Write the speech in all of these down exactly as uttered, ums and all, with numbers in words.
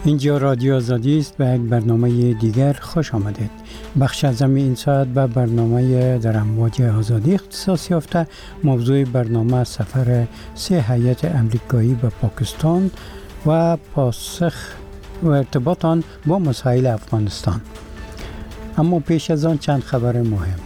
اینجا رادیو آزادی است و یک برنامه دیگر خوش آمدید. بخش از این ساعت به برنامه در امواج آزادی اختصاص یافته. موضوع برنامه سفر سه هیئت امریکایی به پاکستان و پاسخ و ارتباط آن با مسائل افغانستان. اما پیش از آن چند خبر مهم.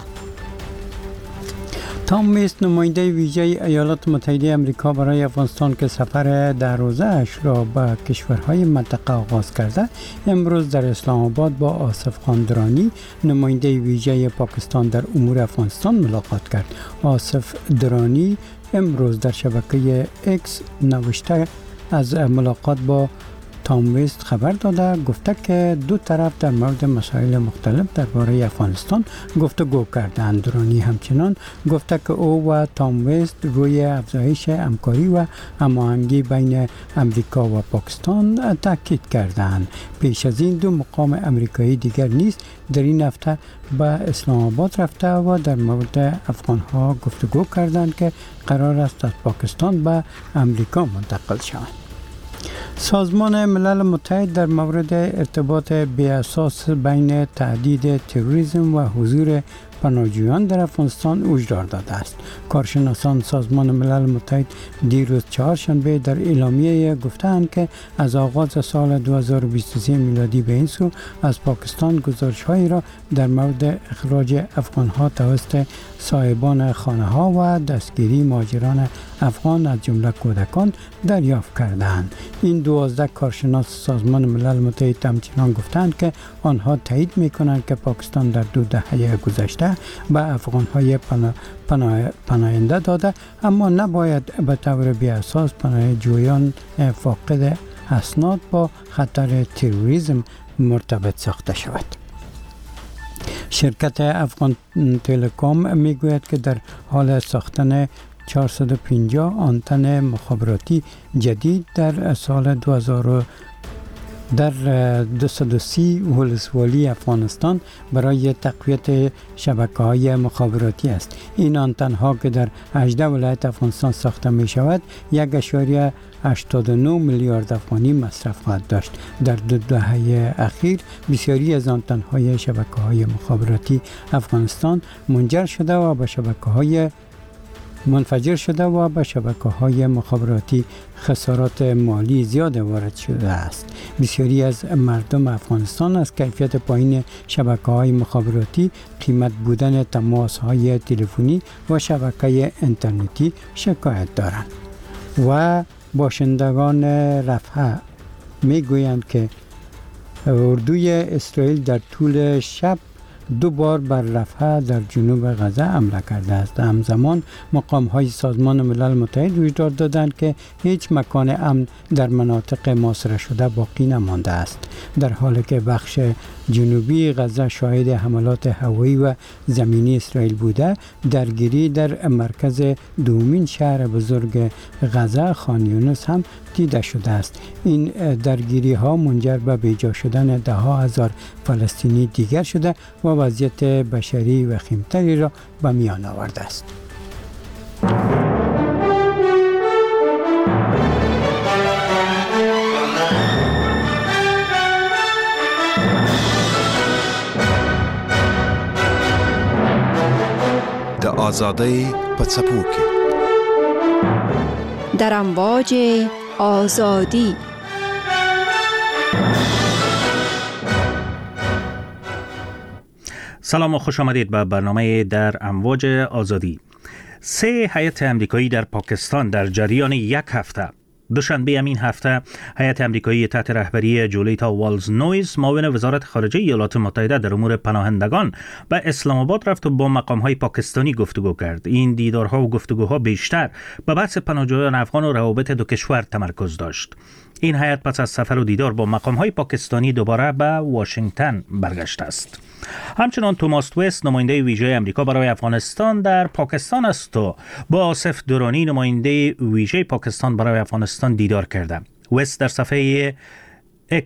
تام میست، نماینده ویژه ایالات متحده آمریکا برای افغانستان که سفر در روزه اش را به کشورهای منطقه آغاز کرده، امروز در اسلام آباد با آصف خان درانی، نماینده ویژه پاکستان در امور افغانستان ملاقات کرد. آصف درانی امروز در شبکه اکس نوشته از ملاقات با تام میست خبر داده، گفته که دو طرف در مورد مسائل مختلف درباره افغانستان گفتگو کردند. درانی همچنان گفته که او و تام میست روی افزایش همکاری و هماهنگی بین امریکا و پاکستان تاکید کردند. پیش از این دو مقام امریکایی دیگر نیز در این هفته به اسلام آباد رفته و در مورد افغانها گفتگو کردند که قرار است از پاکستان به امریکا منتقل شوند. سازمان ملل متحد در مورد ارتباط بی‌اساس بین تهدید تروریسم و حضور پناهجویان در افغانستان هشدار داده است. کارشناسان سازمان ملل متحد دیروز چهارشنبه در اعلامیه گفتند که از آغاز سال دو هزار و بیست و سه میلادی به این سو از پاکستان گزارش‌هایی را در مورد اخراج افغان‌ها توسط صاحبان خانه‌ها و دستگیری مهاجران افغان از جمله کودکان دریافت کردند. این دوازده کارشناس سازمان ملل متحد همچنان گفتند که آنها تایید می‌کنند که پاکستان در دو دهه گذشته به افغان‌های پناه پناه پناهنده داده، اما نباید به طور بی‌اساس پناهجویان فاقد اسناد با خطر تروریسم مرتبط ساخته شود. شرکت افغان تلکام میگوید که در حال ساختن چهارصد و پنجاه آنتن مخابراتی جدید در سال دو هزار در دویست و سی ولسوالی افغانستان برای تقویت شبکه‌های مخابراتی است. این آنتن ها که در هجده ولایت افغانستان ساخته می شود، یک ممیز هشتاد و نه میلیارد افغانی مصرف خواهد داشت. در دو دهه اخیر بسیاری از آنتن های شبکه‌های مخابراتی افغانستان منجر شده و به شبکه‌های منفجر شده و به شبکه‌های مخابراتی خسارات مالی زیاد وارد شده است. بسیاری از مردم افغانستان از کیفیت پایین شبکه‌های مخابراتی، قیمت بودن تماس‌های تلفنی و شبکه اینترنتی شکایت دارند. و باشندگان رفح میگویند که اردوی اسرائیل در طول شب دو بار بر رفح در جنوب غزه حمله کرده است. همزمان مقام‌های سازمان ملل متحد هشدار دادند که هیچ مکان امن در مناطق محاصره شده باقی نمانده است، در حالی که بخش جنوبی غزه شاهد حملات هوایی و زمینی اسرائیل بوده. درگیری در مرکز دومین شهر بزرگ غزه، خان یونس هم دیده شده است. این درگیری ها منجر به بیجا شدن ده ها هزار فلسطینی دیگر شده و وضعیت بشری وخیمتری را به میان آورده است. د آزادۍ په څپو کې در امواج آزادی. سلام و خوش آمدید به برنامه در امواج آزادی. سه هیئت امریکایی در پاکستان در جریان یک هفته، دوشنبه این هفته هیئت امریکایی تحت رهبری جولیتا والز نویز، معاون وزارت خارجه ایالات متحده در امور پناهندگان، به اسلام آباد رفت و با مقام‌های پاکستانی گفتگو کرد. این دیدارها و گفتگوها بیشتر به بحث پناهجویان افغان و روابط دو کشور تمرکز داشت. این هیئت پس از سفر و دیدار با مقام‌های پاکستانی دوباره به واشنگتن برگشته است. همچنان توماس وست، نماینده ویژه آمریکا برای افغانستان در پاکستان است و با آصف درانی، نماینده ویژه پاکستان برای افغانستان دیدار کرده. وست در صفحه اکس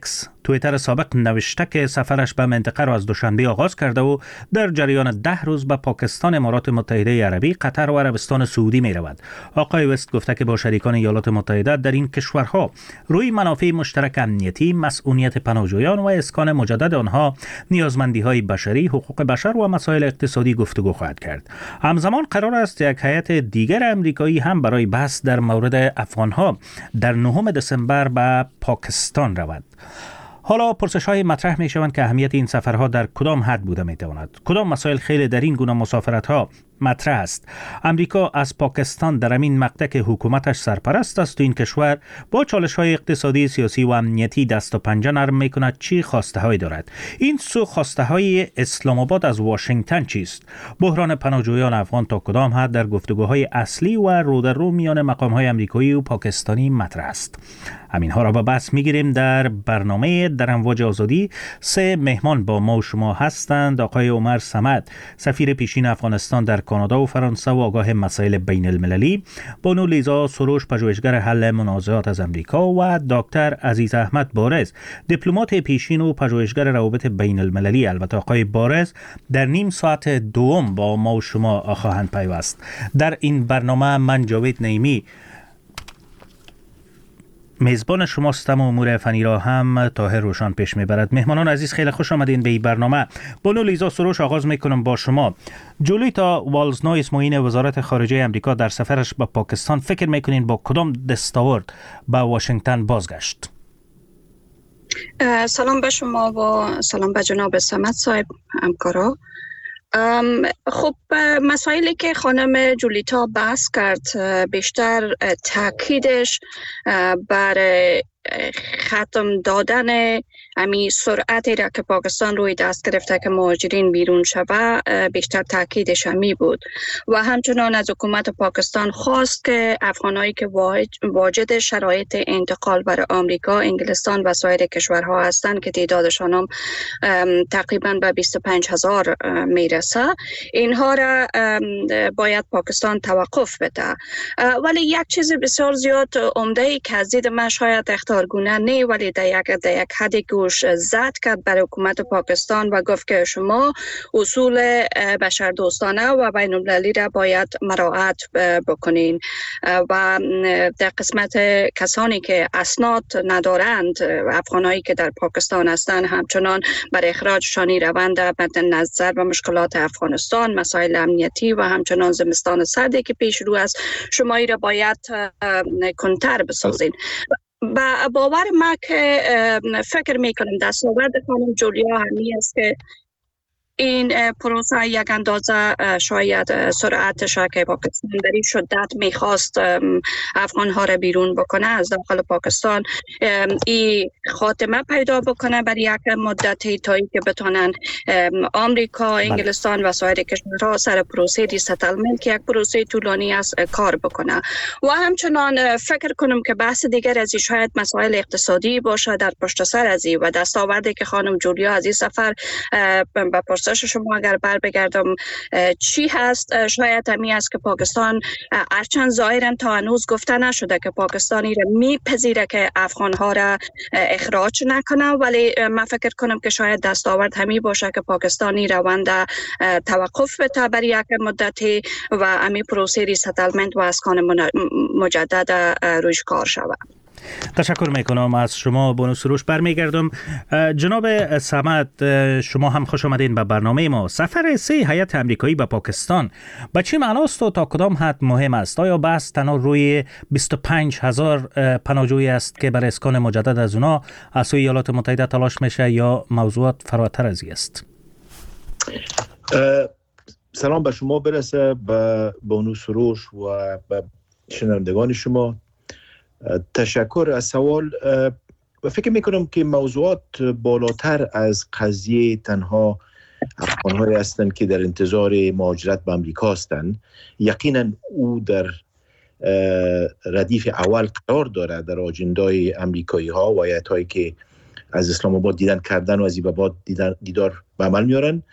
توییتر سابق نوشته که سفرش به منطقه را از دوشنبه آغاز کرده و در جریان ده روز به پاکستان، امارات متحده عربی، قطر و عربستان سعودی می رود. آقای وست گفته که با شریکان ایالات متحده در این کشورها روی منافع مشترک امنیتی، مسئولیت پناهجویان و اسکان مجدد آنها، نیازمندی‌های بشری، حقوق بشر و مسائل اقتصادی گفتگو خواهد کرد. همزمان قرار است یک هیئت دیگر امریکایی هم برای بحث در مورد افغانها در نهم دسامبر به پاکستان رود. حالا پرسش‌های مطرح می‌شوند که اهمیت این سفرها در کدام حد بوده می‌تواند. کدام مسائل خیلی در این گونه مسافرت‌ها مطرح است. امریکا از پاکستان در این مقطع که حکومتش سرپرست است و این کشور با چالش‌های اقتصادی، سیاسی و امنیتی دست و پنجه نرم می‌کند چی خواسته‌هایی دارد؟ این سو خواسته‌های اسلام آباد از واشنگتن چیست؟ بحران پناهجویان افغان تا کدام حد در گفتگوهای اصلی و رو در رو میان مقام‌های امریکایی و پاکستانی مطرح است؟ همین‌ها را به بحث می‌گیریم در برنامه در امواج آزادی. سه مهمان با ما و شما هستند. آقای عمر صمد، سفیر پیشین افغانستان در کانادا و فرانسه و آگاه مسائل بین المللی، بانو لیزا سروش، پژوهشگر حل منازعات از امریکا، و دکتر عزیز احمد بارز، دیپلمات پیشین و پژوهشگر روابط بین المللی. البته آقای بارز در نیم ساعت دوم با ما و شما خواهند پیوست. در این برنامه من جاوید نعیمی میزبان شماستم و امور فنی را هم طاهر روشان پیش میبرد. مهمانان عزیز خیلی خوش آمدین به این برنامه. بانو لیزا سروش، آغاز میکنم با شما. جولیتا والز نویس، معین وزارت خارجه امریکا، در سفرش به پاکستان فکر میکنین با کدام دستاورد به واشنگتن بازگشت؟ سلام به شما و سلام به جناب صمد صاحب همکارا. خب مسائلی که خانم جولیتا بحث کرد بیشتر تاکیدش بر ختم دادن امی سرعتی را که پاکستان روی دست گرفته که مهاجرین بیرون شوه بیشتر تاکیدش همی بود و همچنان از حکومت پاکستان خواست که افغانایی که واجد شرایط انتقال بر آمریکا، انگلستان و سایر کشورها هستند که تعدادشان هم تقریبا به بیست و پنج هزار میرسه، اینها را باید پاکستان توقف بده. ولی یک چیز بسیار زیاد عمده ای که از دید من شاید اختارگونه نه، ولی در یک در یک حدی گوش زد کرد بر حکومت پاکستان و گفت که شما اصول بشردوستانه و بین المللی را باید مراعات بکنین و در قسمت کسانی که اسناد ندارند، افغانایی که در پاکستان هستند، همچنان بر اخراجشانی روند مد نظر و مشکلات افغانستان، مسائل امنیتی و همچنان زمستان سردی که پیش رو است، شما ای را باید کنتر بسازین. با باور ما که فکر میکنم دستاورد خانم جولیا همی است که این پروسه یک اندازه شاید سرعتش که پاکستان در این شدت میخواست افغانها را بیرون بکنه از داخل پاکستان، این خاتمه پیدا بکنه برای یک مدتی تا که بتونن آمریکا، انگلستان و سایر کشورها سر پروسه ریستلمنت که یک پروسه طولانی است کار بکنه. و همچنان فکر کنم که بحث دیگر از این شاید مسائل اقتصادی باشه در پشت سر از این و دستاوردی که خانم جولیا از این سفر به پرسش شما اگر بر بگردم چی هست، شاید همی است که پاکستان هرچند ظاهرا تا هنوز گفته نشده که پاکستانی را میپذیره که افغانها را اخراج نکنه، ولی من فکر کنم که شاید دستاورد همی باشه که پاکستانی روند توقف بده برای یک مدتی و همی پروسه ریستلمنت و اسکان مجدد رویش کار شود. تشکر میکنم از شما بانو سروش. برمیگردم جناب صمد، شما هم خوش آمدین به برنامه ما. سفر سه هیئت امریکایی به پاکستان به چه معناست و تا کدام حد مهم است؟ آیا بحث تنها روی بیست و پنج هزار پناهجویی است که برای اسکان مجدد از اونا از سوی ایالات متحده تلاش میشه یا موضوعات فراتر از این است؟ سلام به شما برسه، به بانو سروش و به شنوندگان شما. تشکر از سوال. و فکر میکنم که موضوعات بالاتر از قضیه تنها افغان‌هایی هستند که در انتظار مهاجرت به امریکا هستند. یقینا او در ردیف اول قرار دارد در آجندای امریکایی ها و هیئت‌هایی که از اسلام آباد دیدن کردن و از این به بعد دیدار به عمل میارن.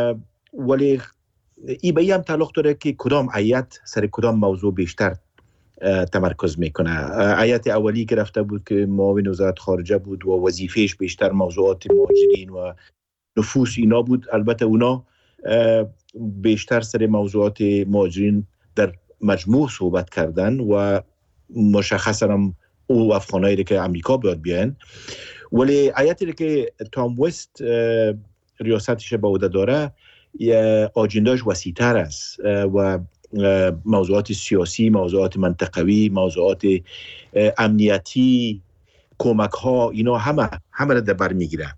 ولی ای به ای هم تعلق داره که کدام هیئت سر کدام موضوع بیشتر تمرکز میکنه. هیئت اولی که رفته بود که معاون وزارت خارجه بود و وظیفهش بیشتر موضوعات مهاجرین و نفوس اینا بود. البته اونا بیشتر سر موضوعات مهاجرین در مجموع صحبت کردن و مشخصا هم او افغانایی که امریکا بیاد بیان. ولی هیئتی که تام وست ریاستش به عهده داره آجنداش وسیع‌تر است و موضوعات سیاسی، موضوعات منطقوی، موضوعات امنیتی، کمک ها، اینا همه همه را در بر میگیره.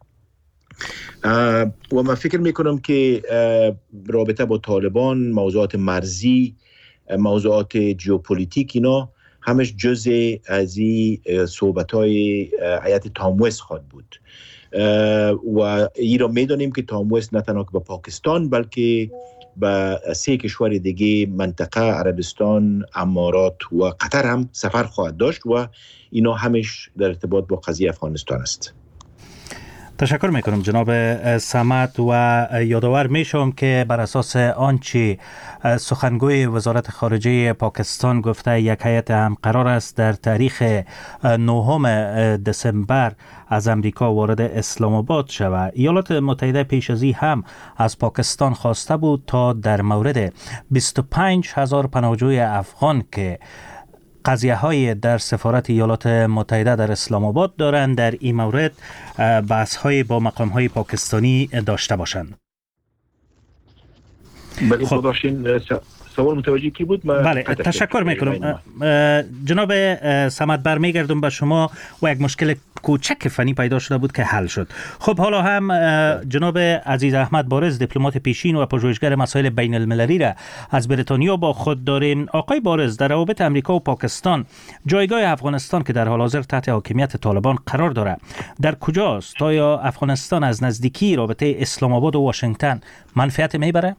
و من فکر میکنم که رابطه با طالبان، موضوعات مرزی، موضوعات ژئوپلیتیک، اینا همش جزء از این صحبت های هیئت تام وست خواهد بود. و این را میدانیم که تام وست نه تنها که به پاکستان بلکه به سه کشور دیگه منطقه عربستان، امارات و قطر هم سفر خواهد داشت و اینا همش در ارتباط با قضیه افغانستان است. تشکر میکنم جناب صمد و یادآور میشم که بر اساس آنچه سخنگوی وزارت خارجه پاکستان گفته یک هیئت هم قرار است در تاریخ نهم دسامبر از امریکا وارد اسلام آباد شود. ایالات متحده پیش از این هم از پاکستان خواسته بود تا در مورد بیست و پنج هزار پناهجوی افغان که قضیه های در سفارت ایالات متحده در اسلام آباد دارند در این مورد بحث های با مقام های پاکستانی داشته باشند. بله خب داشتین سوال متوجه کی بود؟ بله تشکر میکنم جناب صمد. برمیگردم به شما و یک مشکل کوچک فنی پیدا شده بود که حل شد. خب حالا هم جناب عزیز احمد بارز دیپلمات پیشین و پژوهشگر مسائل بین المللی را از بریتانیا با خود داریم. آقای بارز، در روابط امریکا و پاکستان جایگاه افغانستان که در حال حاضر تحت حاکمیت طالبان قرار دارد در کجاست؟ آیا افغانستان از نزدیکی رابطه اسلام آباد و واشنگتن منفعت میبره؟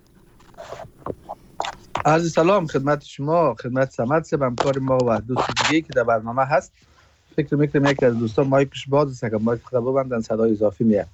عرض سلام خدمت شما، خدمت صمد صاحب، همکار ما و دوست دیگه که در برنامه هست. فکر میکنم یکی از دوستان مایکش باز است، اگر مایک خود ببندن صدای اضافی میاد.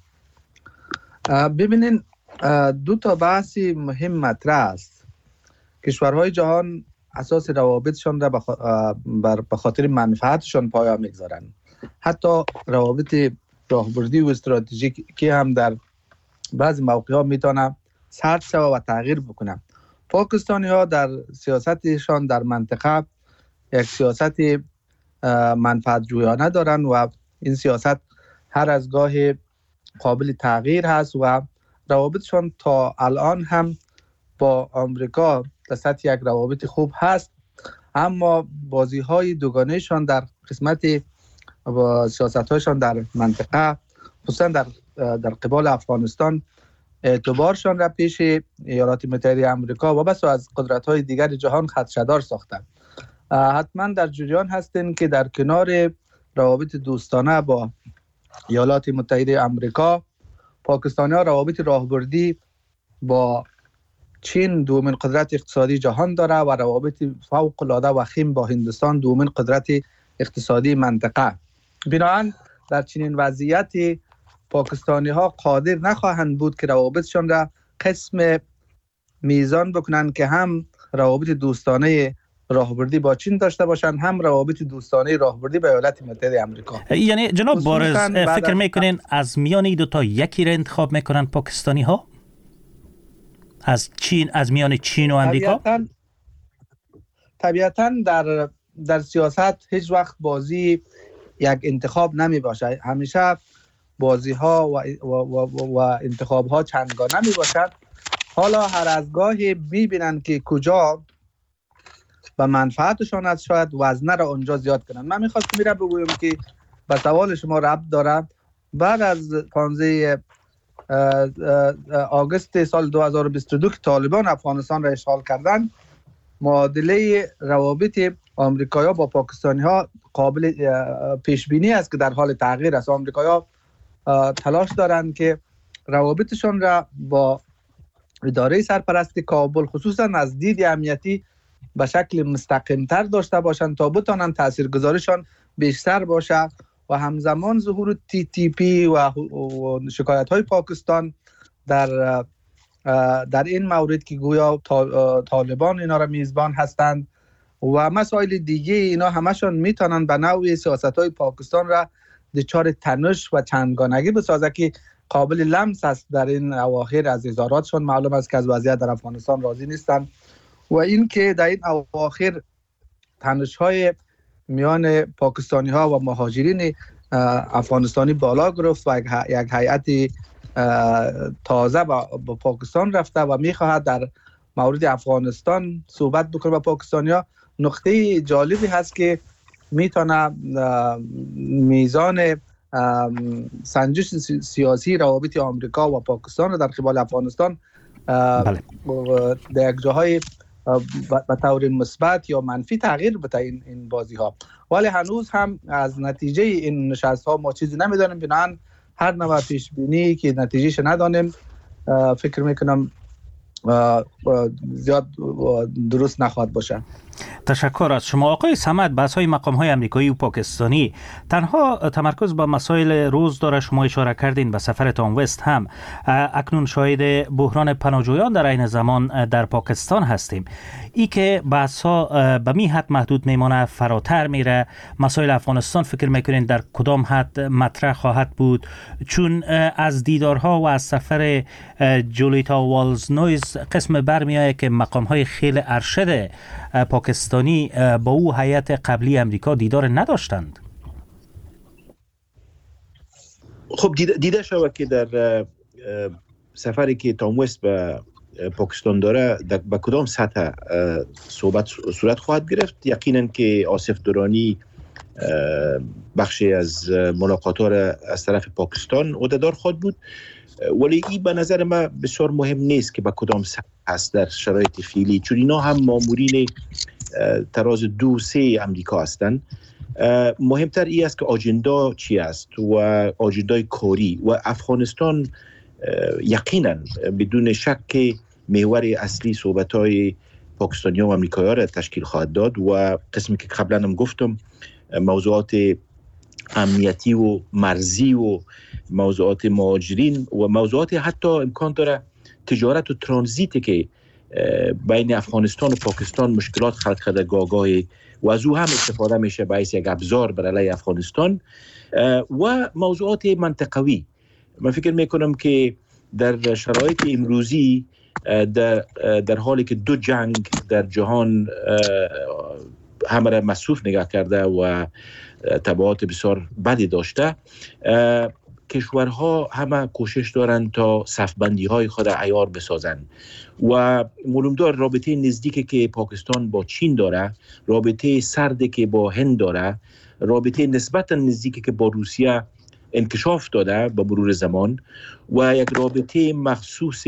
ببینین دو تا بحثی مهم مطرح است. کشورهای جهان اساس روابطشان را به خاطر منفعتشان پایا میگذارن. حتی روابط راهبردی و استراتژیکی هم در بعضی موقع‌ها میتونه سرد شود و تغییر بکنه. پاکستانی ها در سیاستشان در منطقه یک سیاست منفعت جویانه دارن و این سیاست هر از گاه قابل تغییر هست و روابطشان تا الان هم با آمریکا در سطح یک روابط خوب هست، اما بازی های دوگانه شان در قسمت و سیاست هایشان در منطقه خصوصا در در قبال افغانستان اعتبارشان را پیش ایالات متحده آمریکا و بس از قدرت‌های دیگر جهان خدشه‌دار ساختند. حتما در جریان هستند که در کنار روابط دوستانه با ایالات متحده آمریکا، پاکستانی‌ها روابط راهبردی با چین، دومین قدرت اقتصادی جهان داره، و روابط فوق‌العاده وخیم با هندوستان، دومین قدرت اقتصادی منطقه. بنابراین در چنین وضعیتی پاکستانی ها قادر نخواهند بود که روابطشان را قسم میزان بکنند که هم روابط دوستانه راهبردی با چین داشته باشند، هم روابط دوستانه راهبردی با ایالات متحده آمریکا. یعنی جناب بارز فکر میکنین از میان این دو تا یکی را انتخاب میکنن پاکستانی ها؟ از چین، از میان چین و آمریکا؟ طبیعتاً طبیعتاً در در سیاست هیچ وقت بازی یک انتخاب نمی باشه. همیشه بازی ها و, و, و, و انتخاب ها چندگانه می باشد. حالا هر از گاهی می بینند که کجا به منفعتشان است، شاید وزنه را اونجا زیاد کنند. من میخواستم میره بگویم که به سوال شما ربط دارم. بعد از پانزده آگوست سال دو هزار و بیست و دو که طالبان افغانستان را اشغال کردند، معادله روابط آمریکایی‌ها با پاکستانی‌ها قابل پیش بینی است که در حال تغییر است. آمریکایی‌ها تلاش دارند که روابطشان را با اداره سرپرست کابل خصوصا از دید امنیتی به شکل مستقیم‌تر داشته باشند تا بتوانند تاثیرگذاریشان بیشتر باشد و همزمان ظهور تی تی پی و شکایت‌های پاکستان در در این مورد که گویا طالبان اینا را میزبان هستند و مسائل دیگه اینا همشون میتونن به نوعی سیاست‌های پاکستان را دچار تنش و چندگانگی بسازه که قابل لمس است. در این اواخر از اظهاراتشون معلوم است که از وضعیت در افغانستان راضی نیستن و این که در این اواخر تنش‌های میان پاکستانی ها و مهاجرین افغانستانی بالا گرفت و یک هیئت تازه به پاکستان رفته و میخواهد در مورد افغانستان صحبت بکنه با پاکستانی ها. نقطه جالبی هست که میتونه میزان سنجش سیاسی روابط آمریکا و پاکستان را در قبال افغانستان بله. در یک جاهای به طور مثبت یا منفی تغییر بده این این بازی ها. ولی هنوز هم از نتیجه این نشست ها ما چیزی نمیدانیم، بنابراین هر نوع پیش بینی که نتیجهش ندانیم فکر میکنم زیاد درست نخواهد باشه. تشکر از شما آقای صمد. بحث های مقام های امریکایی و پاکستانی تنها تمرکز به مسائل روز داره. شما اشاره کردین به سفرتان وست هم. اکنون شاهد بحران پناهجویان در این زمان در پاکستان هستیم. ای که بحث ها به می حد محدود میمانه، فراتر میره. مسائل افغانستان فکر میکنین در کدام حد مطرح خواهد بود؟ چون از دیدارها و از سفر جولیتا والز نویز قسم برمیایه که مقام های خیلی ارشد پاکستانی با او هیئت قبلی امریکا دیدار نداشتند. خب دیده, دیده شود که در سفری که تام وست به پاکستان داره به کدام سطح صحبت صورت خواهد گرفت. یقینا که آصف درانی بخشی از ملاقات‌ها را از طرف پاکستان عهده‌دار خواهد بود، ولی این به نظر من بسیار مهم نیست که به کدام سطح است در شرایط فعلی، چون اینا هم مامورین تراز دو سه امریکا هستند. مهمتر این است که آجندا چی است و آجندای کاری و افغانستان یقینا بدون شک که محور اصلی صحبت‌های پاکستانی‌ها و آمریکایی‌ها را تشکیل خواهد داد و قسمی که قبلا هم گفتم موضوعات امنیتی و مرزی و موضوعات مهاجرین و موضوعات حتی امکان داره تجارت و ترانزیتی که بین افغانستان و پاکستان مشکلات خلق کرده گاهی و از او هم استفاده میشه باعث یک ابزار بر علیه افغانستان و موضوعات منطقوی. من فکر میکنم که در شرایط امروزی در, در حالی که دو جنگ در جهان همه را مصروف نگاه کرده و تبعات بسیار بدی داشته، کشورها همه کوشش دارند تا صفبندی های خود عیار بسازند و معلوم دار رابطه نزدیکی که پاکستان با چین داره، رابطه سردی که با هند داره، رابطه نسبتا نزدیکی که با روسیه انکشاف داده با مرور زمان و یک رابطه مخصوص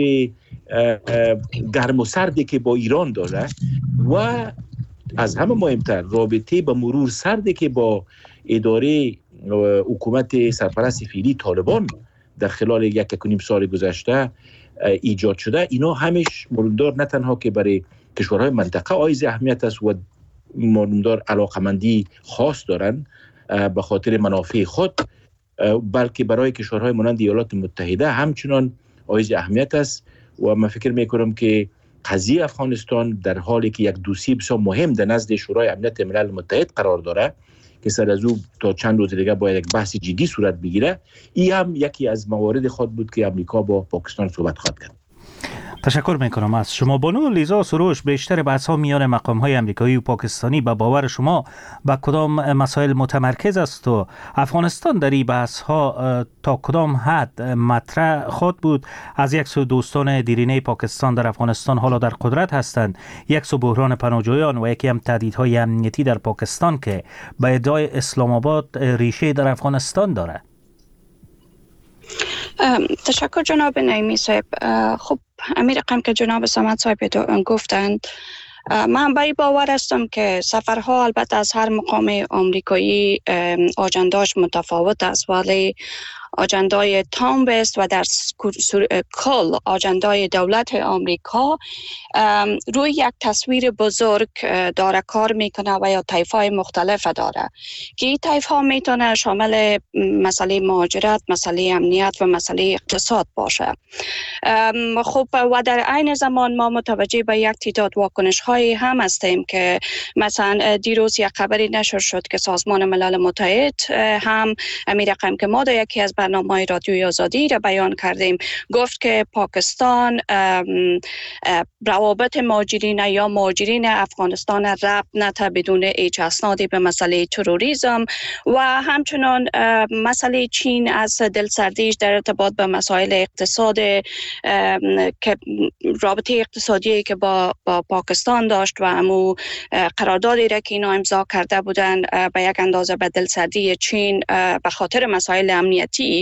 گرم و سردی که با ایران داره و از همه مهمتر رابطه با مرور سردی که با اداره حکومت سرپرست فعلی طالبان در خلال یک یک و نیم سال گذشته ایجاد شده. اینا همش معلومدار نه تنها که برای کشورهای منطقه عایز اهمیت است و معلومدار علاقمندی خاص دارن به خاطر منافع خود، بلکه برای کشورهای مانند ایالات متحده همچنان عایز اهمیت است و من فکر میکنم که قضیه افغانستان در حالی که یک دوسیه بسیار مهم در نزد شورای امنیت ملل متحد قرار داره که سر از او تا چند روز دیگه باید یک بحث جدی صورت بگیره، این هم یکی از موارد خود بود که امریکا با پاکستان صحبت خواهد کرد. تشکر میکنم از شما. بانو لیزا سروش، بیشتر بحث ها میان مقام های امریکایی و پاکستانی به باور شما با کدام مسائل متمرکز است و افغانستان در این بحث ها تا کدام حد مطرح خود بود؟ از یک سو دوستان دیرینه پاکستان در افغانستان حالا در قدرت هستند، یک سو بحران پناهجویان و یکی هم تهدیدهای امنیتی در پاکستان که به ادعای اسلام آباد ریشه در افغانستان داره. تشکر جناب نعیمی صاحب. خب امیر رقم که جناب صمد صاحب گفتند، من به باور هستم که سفرها البته از هر مقام آمریکایی آجنداش متفاوت است، ولی آجندای تامب است و در کل آجندای دولت آمریکا روی یک تصویر بزرگ داره کار میکنه و یا طیف‌های مختلف داره که این طیف‌ها میتونه شامل مسئله مهاجرت، مسئله امنیت و مسئله اقتصاد باشه. خب و در عین زمان ما متوجه به یک تعداد واکنش هایی هم هستیم که مثلا دیروز یک خبری نشر شد که سازمان ملل متحد هم امیر رقم که ما در یکی از برنامه‌های رادیوی آزادی را بیان کردیم گفت که پاکستان روابط مهاجرین یا مهاجرین افغانستان ربط نده بدون هیچ اسنادی به مسئله تروریسم و همچنان مسئله چین از دلسردیش در ارتباط به مسائل اقتصاد که رابطه اقتصادی که با با پاکستان داشت و امو قراردادی را که اینا امضا کرده بودن به یک اندازه به دلسردی چین به خاطر مسائل امنیتی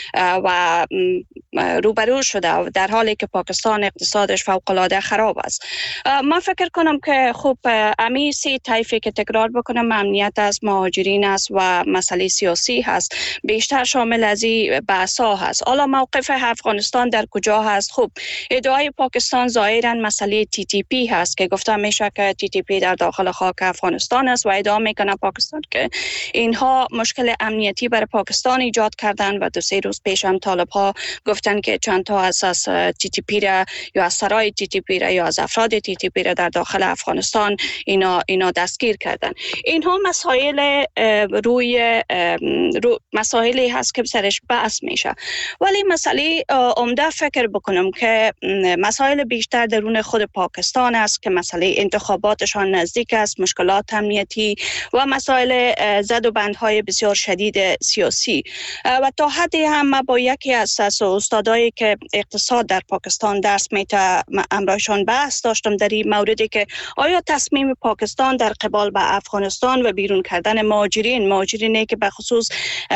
و روبرو شده در حالی که پاکستان اقتصادش فوق‌العاده خراب است. ما فکر کنم که خوب امی سی طیفی که تکرار بکنم امنیت از مهاجرین است و مسئله سیاسی هست بیشتر شامل از این بحثا هست. حالا موقف افغانستان در کجا هست؟ خوب ادعای پاکستان ظاهرا مسئله تی تی پی هست که گفته میشه که تی تی پی در داخل خاک افغانستان است و ادعا میکنه پاکستان که اینها مشکل امنیتی برای پاکستان ایجاد کردن و دو سه روز پیش هم طالب ها گفتن که چند تا اساس تی تی پی را یا از سرای تی تی پی را یا از افراد تی تی پی را در داخل افغانستان اینا اینا دستگیر کردن. اینها مسائل روی رو مسائلی هست که سرش بحث میشه ولی مسئله عمده فکر بکنم که مسائل بیشتر درون خود پاکستان است که مسئله انتخاباتشان نزدیک است، مشکلات امنیتی و مسائل زد و بندهای بسیار شدید سیاسی و تا حدی هم ما با یکی از استادایی که اقتصاد در پاکستان درس میته امرایشان بحث داشتم در این موردی که آیا تصمیم پاکستان در قبال به افغانستان و بیرون کردن مهاجرین مهاجرینی که به خصوص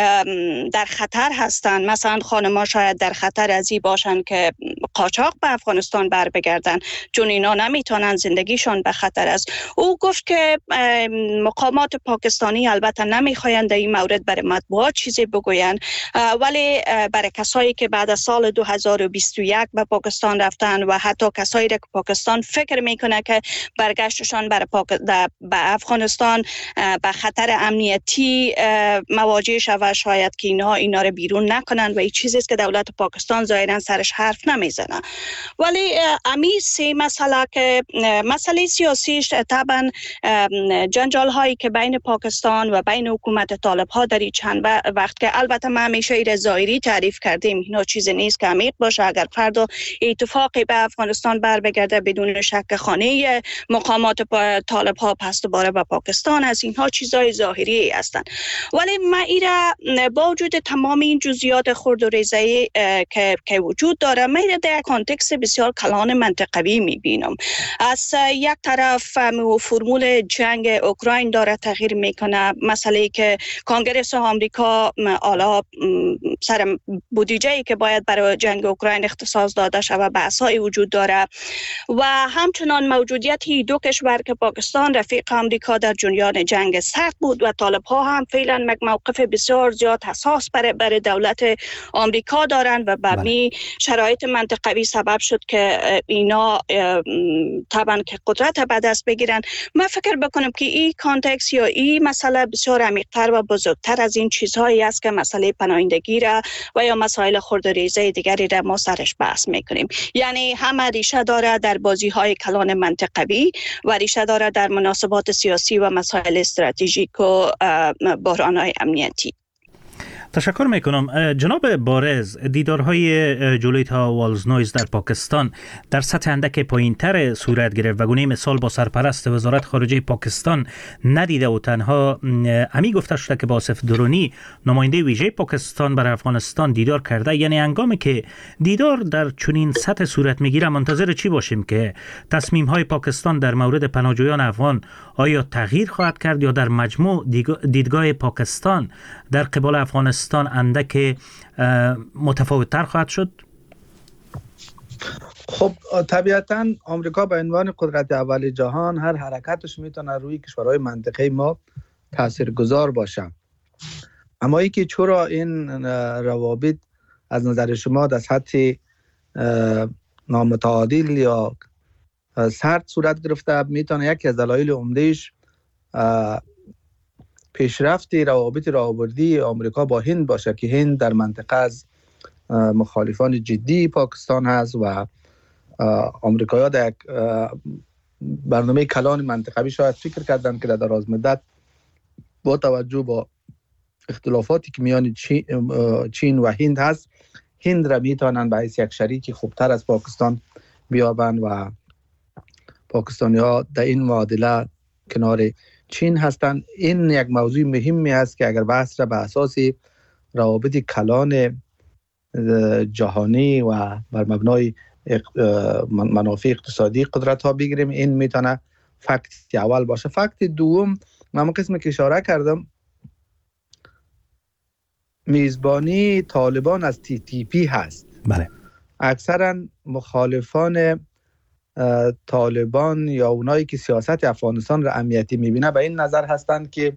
در خطر هستند، مثلا خانم‌ها شاید در خطر از این باشن که قاچاق به افغانستان بر بگردن چون اینا نمیتونن زندگیشان به خطر است. او گفت که مقامات پاکستانی البته نمیخواین در این مورد برای مطبوعات چیزی بگوین ولی برای کسایی که بعد از سال دو هزار و بیست و یک به پاکستان رفتن و حتی کسایی که پاکستان فکر میکنه که برگشتشان برای پاک... به افغانستان به خطر امنیتی مواجه شود شاید که اینها اینا رو بیرون نکنن و این چیزی است که دولت پاکستان ظاهرا سرش حرف نمیزنه. ولی امی سی مسئله که مسئله سیاسیش طبعا جنجال هایی که بین پاکستان و بین حکومت طالب ها در این چند وقت که البته ما همیشه ایر ظاهری تعریف کردیم اینا چیزی نیست که عمیق باشه. اگر فردا اتفاقی به افغانستان بر بگرده بدون شک خانه مقامات طالب ها پس دوباره به پاکستان از اینها چیزای ظاهری هستند. ولی ما ایرا با وجود تمام این جزئیات خرد و ریزی که که وجود داره ما ایرا در کانتکست بسیار کلان منطقوی میبینم. از یک طرف فرمول جنگ اوکراین داره تغییر میکنه، مسئله که کنگره آمریکا حالا سر بودجه‌ای که باید برای جنگ اوکراین اختصاص داده شود بحث‌های وجود داره و همچنان موجودیت دو کشور که پاکستان رفیق آمریکا در جریان جنگ سرد بود و طالب ها هم فعلا موقف بسیار زیاد حساس برای برای دولت آمریکا دارن و به می شرایط منطقوی سبب شد که اینا طبعا که قدرت به دست بگیرن. من فکر بکنم که این کانتکست یا این مسئله بسیار عمیق‌تر و بزرگتر از این چیزهایی است که مسئله پناهندگی را و یا مسائل خرد و ریزه دیگری را ما سرش بحث میکنیم. یعنی همه ریشه داره در بازی‌های کلان منطقوی و ریشه داره در مناسبات سیاسی و مسائل استراتژیک و بحران‌های امنیتی. تشکر میکنم. جناب بارز، دیدارهای جولیتا والز-نویز در پاکستان در سطح اندک پایین‌تر صورت گرفت و گونه مثال با سرپرست وزارت خارجه پاکستان ندیده و تنها امی گفته شده که با آصف درونی نماینده ویژه پاکستان برای افغانستان دیدار کرده. یعنی هنگامی که دیدار در چنین سطح صورت میگیره منتظر چی باشیم که تصمیم‌های پاکستان در مورد پناهجویان افغان آیا تغییر خواهد کرد یا در مجموع دیدگاه پاکستان در قبال افغانستان اندک متفاوت‌تر خواهد شد؟ خب طبیعتاً آمریکا به عنوان قدرت اول جهان هر حرکتش میتونه روی کشورهای منطقه ما تاثیرگذار باشه. اما ای که چرا این روابط از نظر شما در سطح نامتعادل یا سرد صورت گرفته، میتونه یکی از دلایل عمدهش پیشرفت روابط راهبردی آمریکا با هند باشه که هند در منطقه از مخالفان جدی پاکستان هست و آمریکایی‌ها در یک برنامه کلان منطقوی شاید فکر کردن که در دراز مدت با توجه با اختلافاتی که میان چین و هند هست، هند را میتونن به حیث یک شریک خوبتر از پاکستان بیابن و پاکستانی ها در این معادله کنار چین هستند. این یک موضوع مهمی است که اگر بحث را به اساس روابط کلان جهانی و بر مبنای منافع اقتصادی قدرت ها بگیریم، این میتونه فکت اول باشه. فکت دوم، من قسم که اشاره کردم، میزبانی طالبان از تی تی پی هست. بله. اکثرا مخالفان طالبان یا اونایی که سیاست افغانستان را امنیتی میبینه به این نظر هستند که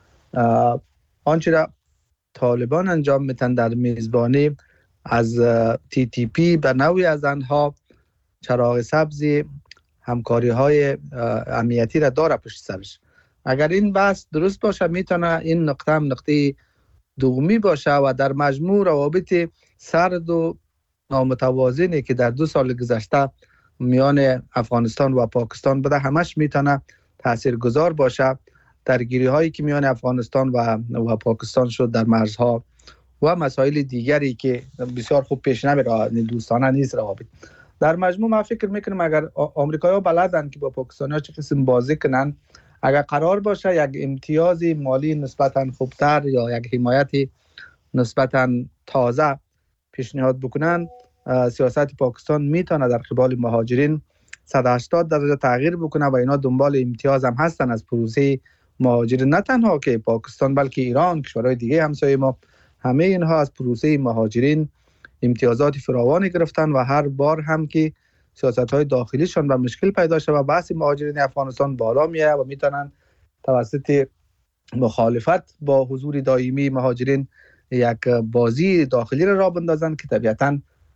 آنچه را طالبان انجام میتن در میزبانی از تی تی پی به نوعی از آنها چراغ سبز همکاری های امنیتی را داره پشت سرش. اگر این بحث درست باشه میتونه این نقطه هم نقطه دومی باشه و در مجموع روابط سرد و نامتوازنی که در دو سال گذشته میان افغانستان و پاکستان بوده همش میتونه تاثیرگذار باشه. درگیری هایی که میان افغانستان و و پاکستان شد در مرزها و مسائل دیگری که بسیار خوب پیش نمیره، دوستانه نیست روابط. در مجموع ما فکر میکنم اگر آمریکایی‌ها بلدن که با پاکستانی‌ها چه قسم بازی کنن، اگر قرار باشه یک امتیاز مالی نسبتاً خوبتر یا یک حمایت نسبتاً تازه پیشنهاد بکنن، سیاست پاکستان میتونه در قبال مهاجرین صد و هشتاد درجه تغییر بکنه و اینا دنبال امتیاز هم هستن از پروسه مهاجرین. نه تنها که پاکستان بلکه ایران، کشورهای دیگه همسایه ما، همه اینها از پروسه مهاجرین امتیازات فراوانی گرفتن و هر بار هم که سیاست‌های داخلیشان به مشکل پیدا شده و بحث مهاجرین افغانستان بالا میاد و میتونن توسط مخالفت با حضور دائمی مهاجرین یک بازی داخلی را بندازن که طبیعتاً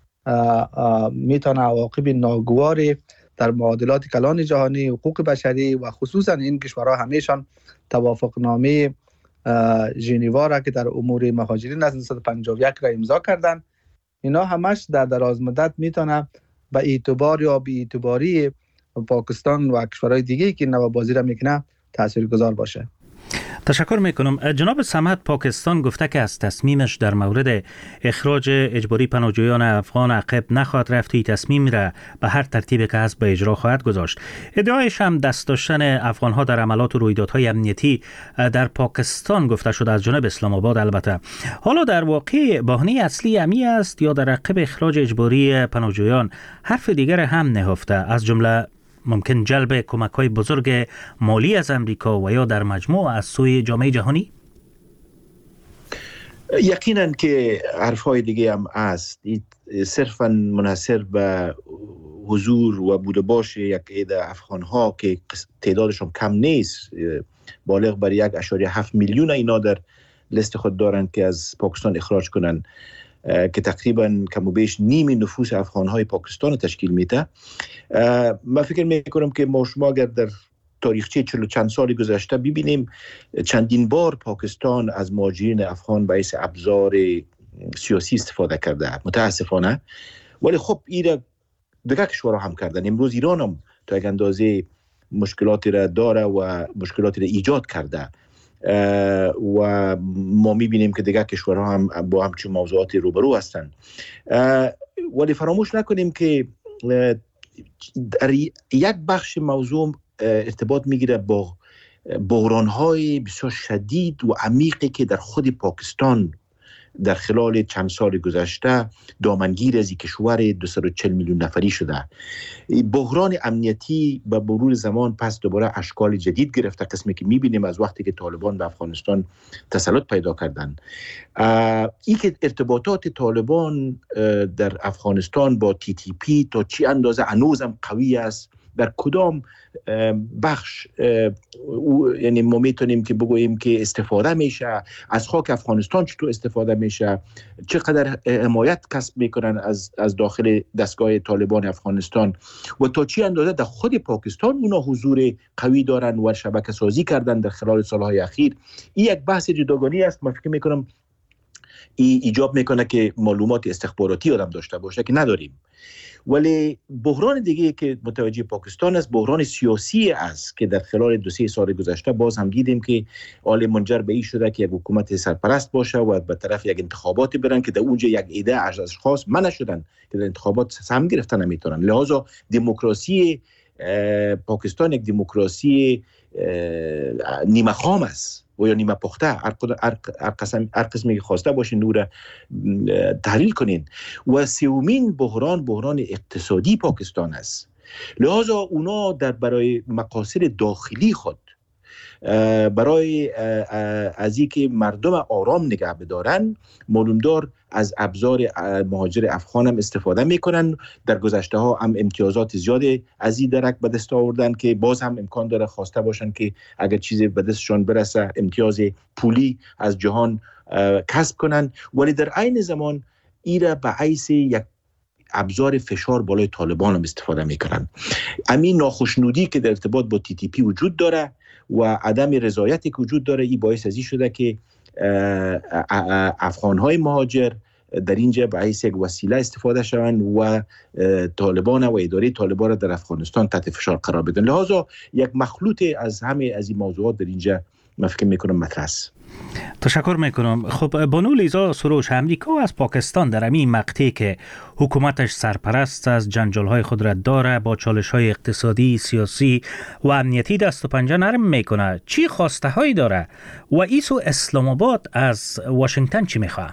میتونه عواقب ناگواری در معادلات کلان جهانی، حقوق بشری و خصوصا این کشورها همیشان توافقنامه ژنوا را که در امور مهاجرین از نود و پنجاه و یک را امضا کردن، اینا همش در دراز مدت میتونه به اعتبار یا بی اعتباری پاکستان و کشورهای دیگه که نوا بازی را میکنه تاثیرگذار باشه. تشکر میکنم. جناب صمد، پاکستان گفته که از تصمیمش در مورد اخراج اجباری پناهجویان افغان عقب نخواهد رفت. این تصمیم را به هر ترتیبی که هست به اجرا خواهد گذاشت. ادعایش هم دست داشتن افغانها در عملات و رویدادهای امنیتی در پاکستان گفته شده از جانب اسلام آباد. البته حالا در واقع بهانه اصلی امی است یا در عقب اخراج اجباری پناهجویان حرف دیگر هم نهفته، از جمله ممکن جلب کمک‌های بزرگ مالی از امریکا و یا در مجموع از سوی جامعه جهانی؟ یقینا که حرفای دیگه هم است. صرفا منحصر به حضور و بوده باش یک عده افغان‌ها که تعدادشون کم نیست، بالغ بر یک اشاریه هفت میلیون اینا در لیست خود دارن که از پاکستان اخراج کنن، که تقریبا کم و بیش نیم نفوس افغان‌های پاکستان تشکیل میده. من فکر میکنم که ما شما اگر در تاریخچه چلو چند سال گذشته ببینیم چندین بار پاکستان از مهاجرین افغان به حیث ابزار سیاسی استفاده کرده، متاسفانه. ولی خب این دیگه کشورها هم کردن. امروز ایران هم تا یک اندازه مشکلاتی را داره و مشکلاتی را ایجاد کرده و ما میبینیم که دیگه کشورها هم با همچون موضوعاتی روبرو هستند. ولی فراموش نکنیم که در یک بخش موضوع ارتباط میگیره با بحران‌های بسیار شدید و عمیقی که در خود پاکستان در خلال چند سال گذشته دامنگیر از این کشور دویست و چهل میلیون نفری شده. بحران امنیتی به مرور زمان پس دوباره اشکال جدید گرفته، قسمی که میبینیم از وقتی که طالبان به افغانستان تسلط پیدا کردن. این که ارتباطات طالبان در افغانستان با تی تی پی تا چی اندازه هنوزم قوی است در کدام بخش یعنی ما میتونیم که بگوییم که استفاده میشه از خاک افغانستان، چطور استفاده میشه، چقدر حمایت کسب میکنن از از داخل دستگاه طالبان افغانستان و تا چی اندازه در خود پاکستان اونا حضور قوی دارن و شبکه سازی کردن در خلال سالهای اخیر. این یک بحث جداگانه است. من فکر میکنم ای ایجاب میکنه که معلومات استخباراتی آدم داشته باشه که نداریم. ولی بحران دیگه که متوجه پاکستان است بحران سیاسی است که در خلال دو سه سال گذشته باز هم دیدیم که حال منجر به این شده که یک حکومت سرپرست باشه و به طرف یک انتخاباتی برن که در اونجا یک عده از اشخاص منع شدن که در انتخابات سهم گرفتن نمیتونن. لذا دموکراسی پاکستان یک دموکراسی نیمه خام است و یا نیمه پخته، هر قسم هر قسمی که خواسته باشین نور تحلیل کنین. و سومین بحران بحران اقتصادی پاکستان است. لذا اونا در برای مقاصد داخلی خود، برای از اینکه مردم آرام نگه بدارن، معلومدار از ابزار مهاجر افغان هم استفاده میکنن. در گذشته ها هم امتیازات زیاد از این درک به دست آوردن که باز هم امکان داره خواسته باشن که اگر چیزی به دستشان برسه امتیاز پولی از جهان کسب کنن، ولی در عین زمان ایره به حیث یک ابزار فشار بالای طالبان هم استفاده میکنن. همین ناخشنودی که در ارتباط با تی تی پی وجود داره و عدم رضایتی که وجود داره، این باعث از این شده که افغانهای مهاجر در اینجا به حیث یک وسیله استفاده شوند و طالبان و اداره طالبان را در افغانستان تحت فشار قرار بدن. لذا یک مخلوط از همه از این موضوعات در اینجا من فکر میکنم مطرح است. تشکر میکنم. خب بانو لیزا سروش، امریکا از پاکستان در این مقطعی که حکومتش سرپرست از جنجال‌های خود را داره، با چالش‌های اقتصادی، سیاسی و امنیتی دست و پنجه نرم میکنه، چی خواسته هایی داره و ایسو اسلام آباد از واشنگتن چی میخواه؟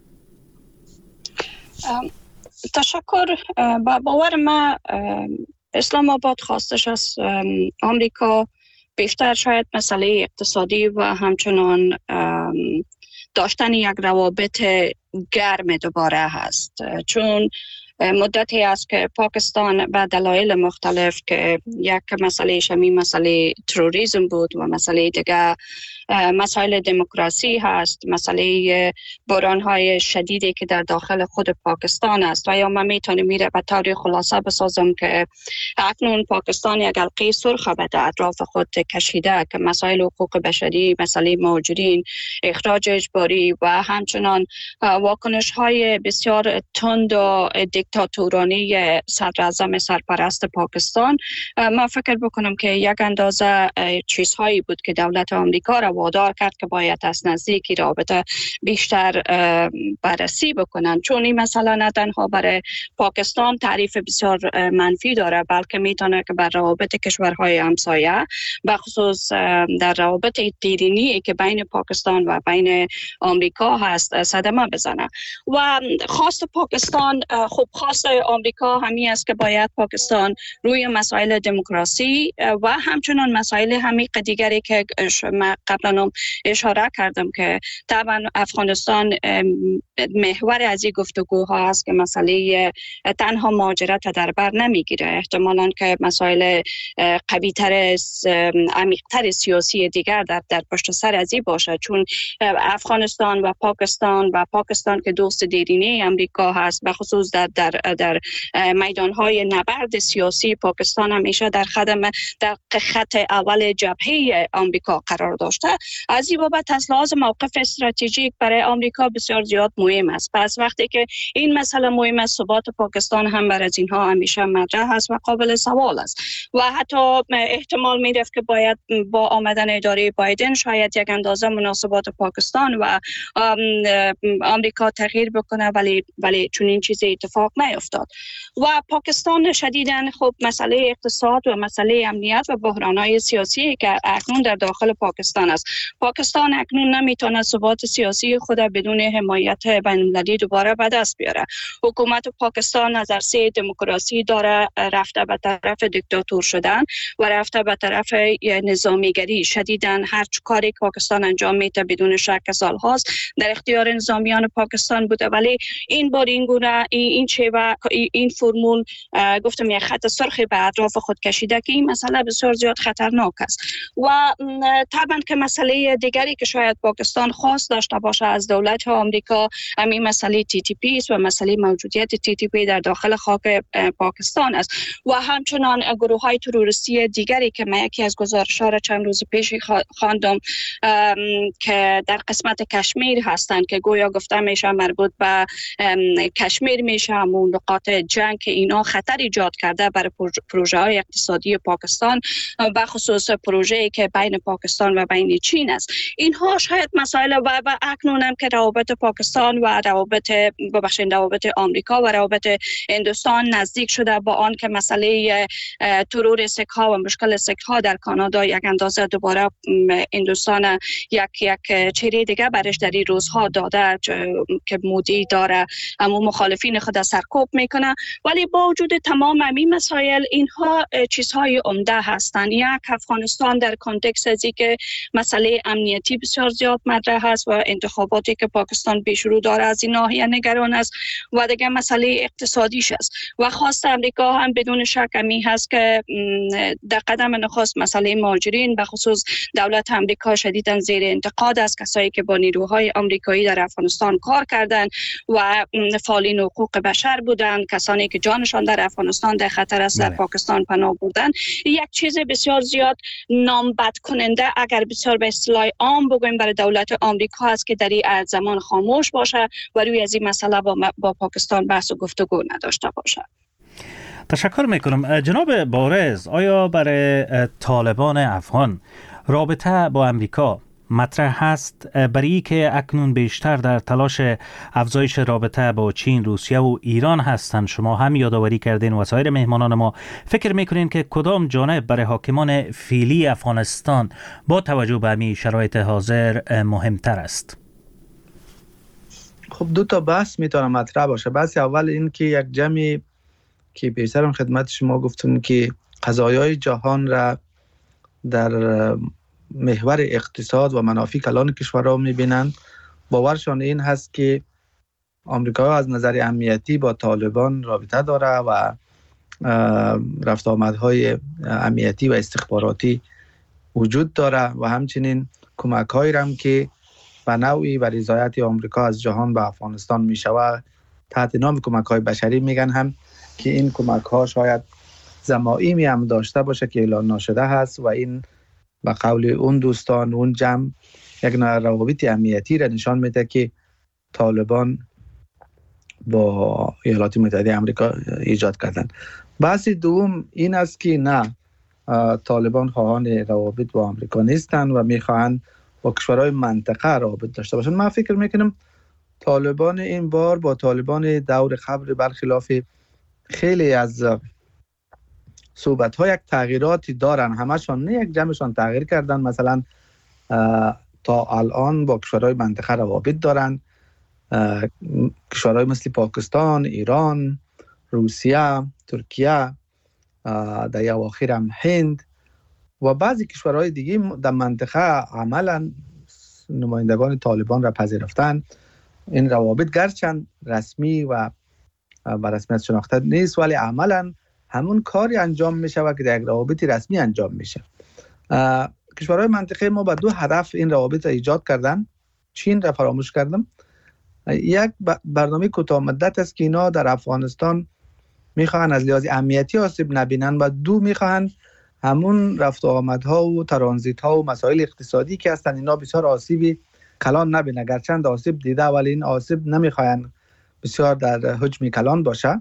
تشکر. با باور ما اسلام آباد خواستش از آمریکا بیشتر شاید مسئله اقتصادی و همچنان داشتن یک روابط گرم دوباره هست، چون مدتی است که پاکستان به دلایل مختلف که یک مسئله شمی مسئله تروریسم بود و مسئله دیگه مسائل دموکراسی هست، مسئله بحران‌های شدیدی که در داخل خود پاکستان است. و یا من میتونم میره به طور خلاصه بسازم که اکنون پاکستان یک حلقه سرخ به اطراف خود کشیده که مسائل حقوق بشری، مسئله مهاجرین، اخراج اجباری و همچنان واکنش‌های بسیار تند و دیکتاتورانه صدر اعظم سرپرست پاکستان، من فکر بکنم که یک اندازه چیزهایی بود که دولت آمریکا را وادار کرد که باید از نزدیکی رابطه بیشتر بررسی بکنن، چون این مسئله نه تنها برای پاکستان تعریف بسیار منفی داره، بلکه میتونه که بر روابط کشورهای همسایه، بخصوص در روابط دیرینی که بین پاکستان و بین آمریکا هست، صدمه بزنه. و خواست پاکستان، خب خواست آمریکا همین است که باید پاکستان روی مسائل دموکراسی و همچنان مسائل همین دیگری که قبلا اشاره کردم که طبعا افغانستان محور از این گفتگوها هست که مسئله تنها مهاجرت در بر نمیگیره، احتمالاً که مسائل قوی‌تر، عمیق‌تر سیاسی دیگر در در پشت سر از این باشه، چون افغانستان و پاکستان و پاکستان که دوست دیرینه امریکا هست، به خصوص در در در میدان‌های نبرد سیاسی پاکستان همیشه در خدم در خط اول جبهه آمریکا قرار داشته. از این بابت از لحاظ موقف استراتژیک برای آمریکا بسیار زیاد مهم است. پس وقتی که این مسئله مهم است، ثبات پاکستان هم بر از اینها همیشه مطرح است و قابل سوال است. و حتی احتمال می‌رفت که باید با آمدن اداره بایدن شاید یک اندازه مناسبات پاکستان و آمریکا تغییر بکنه، ولی ولی چون این چیز اتفاق نیفتاد. و پاکستان شدیداً خب مسئله اقتصاد و مسئله امنیت و بحران‌های سیاسی که اکنون در داخل پاکستان است. پاکستان اکنون نمیتونه ثبات سیاسی خود بدون حمایت بین‌المللی دوباره به دست بیاره. حکومت پاکستان از عرصه دموکراسی داره رفته به طرف دیکتاتور شدن و رفته به طرف نظامیگری. شدیداً هر کاری که پاکستان انجام میده بدون شک سالهاست در اختیار نظامیان پاکستان بوده، ولی این بار این گونه این چه که و این فرمول گفتم یک خط سرخی به اطراف خود کشیده که این مسئله بسیار زیاد خطرناک است. و طبعا که مسئله دیگری که شاید پاکستان خواست داشته باشه از دولت آمریکا همین مسئله تی تی پی است و مسئله موجودیت تی تی پی در داخل خاک پاکستان است و همچنان گروه های تروریستی دیگری که من یکی از گزارش‌ها را چند روز پیش خواندم که در قسمت کشمیر هستند که گویا گفته میشه مربوط به کشمیر میشه، همون نقاط جنگ که اینا خطر ایجاد کرده برای پروژه های اقتصادی پاکستان و خصوص پروژه‌ای که بین پاکستان و بین چین است. اینها شاید مسائل و, و اکنون هم که روابط پاکستان و روابط ببخشید روابط آمریکا و روابط هندوستان نزدیک شده با آن که مسئله ترور سیک ها و مشکل سیک ها در کانادا یک اندازه دوباره هندوستان یک یک چهره دیگه برش در این روزها داده که مودی داره اما مخالفین خود سرکوب میکنه، ولی با وجود تمام این مسائل اینها چیزهای عمده هستند. یک افغانستان در کانتکست از که مسئله امنیتی بسیار زیاد مطرح است و انتخاباتی که پاکستان پیش رو داره از این ناحیه نگران است و دیگه مسئله اقتصادیش است و خواست امریکا هم بدون شک امی هست که در قدم نخست مسئله مهاجرین به خصوص دولت امریکا شدیداً زیر انتقاد است. کسایی که با نیروهای آمریکایی در افغانستان کار کردند و فعالین حقوق بشر بودند، کسانی که جانشان در افغانستان در خطر است در پاکستان پناه بردند، یک چیز بسیار زیاد نامبد کننده اگر بسیار به اصطلاح عام بگویم برای دولت آمریکا است که در این زمان خاموش باشه و روی از این مسئله با, با پاکستان بحث و گفتگو نداشته باشه. تشکر میکنم. جناب بارز، آیا برای طالبان افغان رابطه با امریکا مطرح هست برای که اکنون بیشتر در تلاش افزایش رابطه با چین، روسیه و ایران هستند؟ شما هم یادآوری کردین و سایر مهمانان ما فکر میکنین که کدام جانب برای حاکمان فعلی افغانستان با توجه به همین شرایط حاضر مهمتر است؟ خب دو تا بحث میتونه مطرح باشه. بحث اول این که یک جمعی که پیشترم خدمت شما گفتم که قضایای جهان را در محور اقتصاد و منافع کلان کشورها میبینند. باورشان این هست که آمریکا از نظر امنیتی با طالبان رابطه داره و رفت آمدهای امنیتی و استخباراتی وجود داره و همچنین کمک هایی هم که به نوعی و رضایت آمریکا از جهان به افغانستان میشود تحت نام کمک های بشری میگن، هم که این کمک ها شاید ضمائمی هم داشته باشه که اعلان نشده هست و این به قول اون دوستان اون جمع یک نوع روابط امنیتی را نشان میده که طالبان با ایالات متحده آمریکا ایجاد کردن. بحث دوم این است که نه، طالبان خواهان روابط با آمریکا نیستند و میخواهند با کشورهای منطقه روابط داشته باشند. من فکر میکنم طالبان این بار با طالبان دور قبل برخلاف خیلی از صحبت ها یک تغییراتی دارن، همشان نه یک جمعشان تغییر کردن. مثلا تا الان با کشورهای منطقه روابط دارن، کشورهای مثل پاکستان، ایران، روسیه، ترکیه، در اواخر هم هند و بعضی کشورهای دیگه در منطقه عملا نمایندگان طالبان را پذیرفتن. این روابط گرچند رسمی و به رسمیت شناخته نیست ولی عملا همون کاری انجام میشه و که در یک روابط رسمی انجام میشه. کشورهای منطقه ما با دو هدف این روابط را ایجاد کردن. چین را فراموش کردم. یک برنامه کوتاه مدت است که اینا در افغانستان میخواهند از لحاظ امنیتی آسیب نبینن و دو میخواهند همون رفت و آمدها و ترانزیت ها و مسائل اقتصادی که هستند اینا بسیار آسیبی کلان نبینه. گرچند آسیب دیده ولی این آسیب نمیخواهند بسیار در حجم کلان باشه.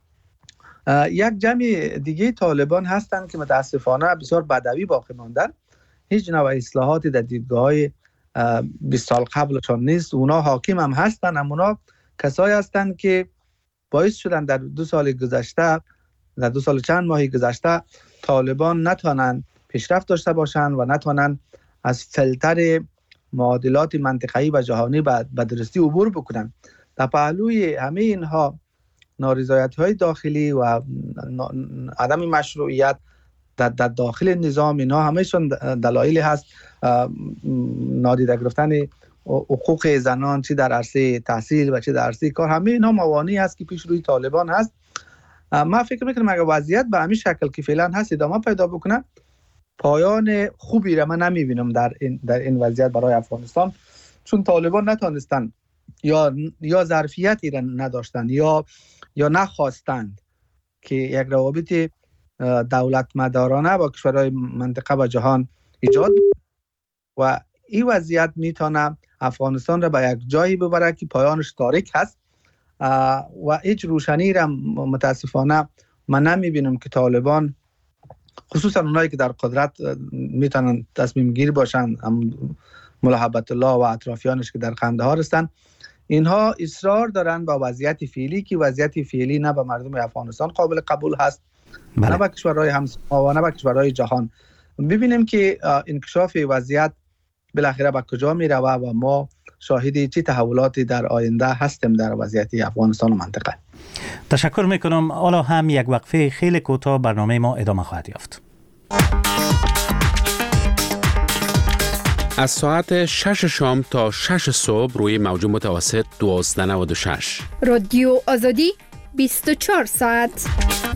یک جمع دیگه طالبان هستند که متاسفانه بسیار بدوی باقی ماندن، هیچ نوع اصلاحاتی در دیدگاه‌های بیست سال قبلشان نیست. اونا حاکم هم هستند، اما اونا کسایی هستند که باعث شدن در دو سال گذشته در دو سال چند ماهی گذشته طالبان نتوانند پیشرفت داشته باشند و نتوانند از فلتر معادلات منطقه‌ای و جهانی به درستی عبور بکنند. در پهلوی همه اینها نارضایتی‌های داخلی و عدم مشروعیت در داخل نظام، اینا همه‌شون دلایلی هست. نادیده گرفتن حقوق زنان، چی در عرصه تحصیل و چی در عرصه کار، همه اینا موانعی است که پیش روی طالبان هست. من فکر میکنم اگر وضعیت به همین شکل که فعلا هست ادامه پیدا بکنه، پایان خوبی را من نمیبینم در این در این وضعیت برای افغانستان، چون طالبان نتونستن یا یا ظرفیتی را نداشتند یا یا نخواستند که یک روابط دولت مدارانه با کشورهای منطقه و جهان ایجاد و این وضعیت میتونه افغانستان را به یک جایی ببره که پایانش تاریک هست و هیچ روشنی را متاسفانه من نمیبینم که طالبان، خصوصا اونایی که در قدرت میتونن تصمیم گیر باشن، ملا هیبت الله و اطرافیانش که در قندهار هستن، اینها اصرار دارن با وضعیت فعلی که وضعیت فعلی نه به مردم افغانستان قابل قبول هست، بله. نه به کشورهای همسایه و نه به کشورهای جهان. ببینیم که انکشاف وضعیت بالاخره به کجا میره و ما شاهد چه تحولاتی در آینده هستیم در وضعیت افغانستان و منطقه. تشکر میکنم. حالا هم یک وقفه خیلی کوتاه، برنامه ما ادامه خواهد یافت. از ساعت شش شام تا شش صبح روی موج متوسط دوازده نود و شش رادیو آزادی بیست و چهار ساعت.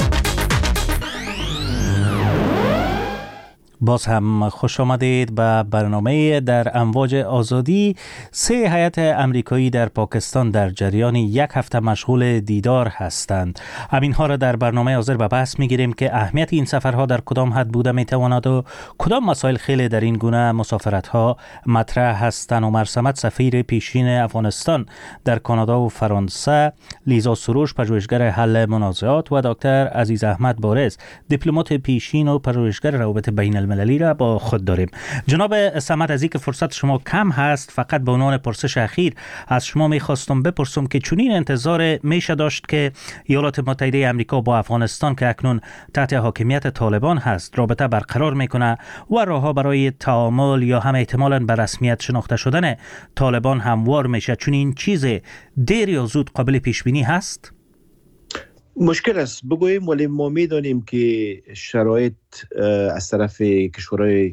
باز هم خوش آمدید به برنامه در امواج آزادی. سه هیئت امریکایی در پاکستان در جریان یک هفته مشغول دیدار هستند. همینها را در برنامه حاضر به بحث میگیریم که اهمیت این سفرها در کدام حد بوده میتواند و کدام مسائل خیلی در این گونه مسافرتها مطرح هستند. عمر صمد، سفیر پیشین افغانستان در کانادا و فرانسه، لیزا سروش، پژوهشگر حل منازعات و دکتر عزیز احمد بارز، دیپلمات پیشین و پژوهشگر روابط بین المللی را با خود داریم. جناب صمد، از اینکه فرصت شما کم هست، فقط به عنوان پرسش اخیر از شما میخواستم بپرسم که چنین انتظار میشه داشت که ایالات متحده آمریکا با افغانستان که اکنون تحت حاکمیت طالبان هست رابطه برقرار میکنه و راهها برای تعامل یا هم احتمالاً به رسمیت شناخته شدن طالبان هموار میشه، چنین چیز دیر یا زود قابل پیش بینی هست؟ مشکل است بگوییم، ولی ما میدانیم که شرایط از طرف کشورهای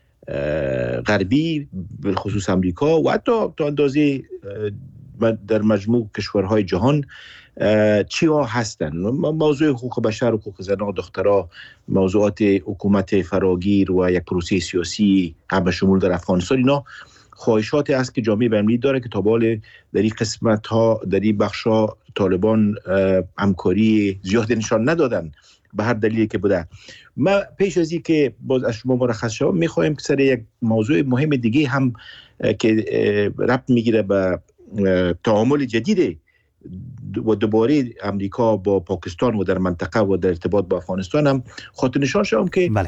غربی بالخصوص امریکا و حتی تا اندازه در مجموع کشورهای جهان چی ها هستند. موضوع حقوق بشر، حقوق زنان، دخترها، موضوعات حکومت فراگیر و یک پروسه سیاسی هم شمول در افغانستان، اینا خواهشاتی است که جامعه بین‌المللی داره که تا به حال در این قسمت ها، در این بخش ها طالبان همکاری زیادی نشان ندادن به هر دلیلی که بوده. ما پیش از این که باز از شما مرخص شوم میخوایم که سر یک موضوع مهم دیگه هم که ربط میگیره به تعامل جدید و دوباره امریکا با پاکستان و در منطقه و در ارتباط با افغانستان هم خاطر نشان شوم که بله.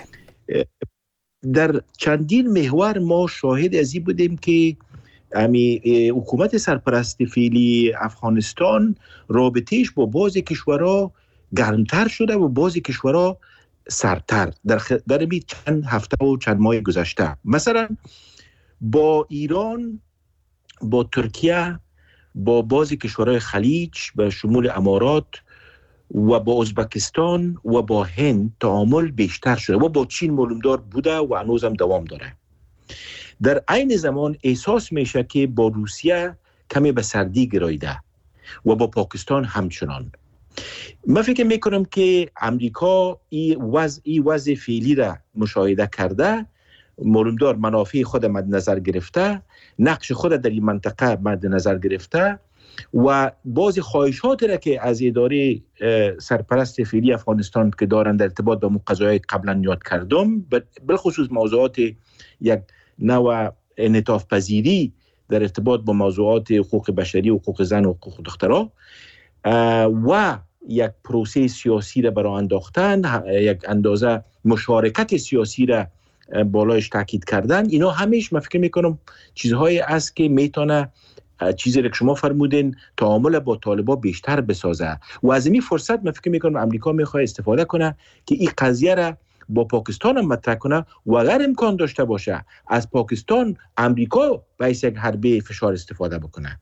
در چندین محور ما شاهد از این بودیم که امی حکومت سرپرست فعلی افغانستان رابطهش با بعضی کشورها گرمتر شده و بعضی کشورها سردتر در خ... در چند هفته و چند ماه گذشته. مثلا با ایران، با ترکیه، با بعضی کشورهای خلیج به شمول امارات و با ازبکستان و با هند تعامل بیشتر شده و با چین معلومدار بوده و هنوز هم دوام داره. در عین زمان احساس میشه که با روسیه کمی به سردی گرایده و با پاکستان همچنان. من فکر میکنم که امریکا این وضع این وضع فعلی را مشاهده کرده، معلومدار منافع خود مد نظر گرفته، نقش خود در این منطقه مد نظر گرفته و بعضی خواهشات را که از اداره سرپرست فعلی افغانستان که دارند در ارتباط با قضایای قبلا یاد کردم، بالخصوص موضوعات یک نوع انعطاف پذیری در ارتباط با موضوعات حقوق بشری و حقوق زن و حقوق دخترها و یک پروسه سیاسی را برای انداختن، یک اندازه مشارکت سیاسی را بالایش تاکید کردن، اینا همیش من فکر میکنم چیزهایی است که میتونه چیزی که شما فرمودین تعامل با طالبان بیشتر بسازه و از این فرصت من فکر میکنم امریکا میخواد استفاده کنه که این قضیه را با پاکستان هم مطرح کنه و اگر امکان داشته باشه از پاکستان امریکا باعث یک حربه فشار استفاده بکنه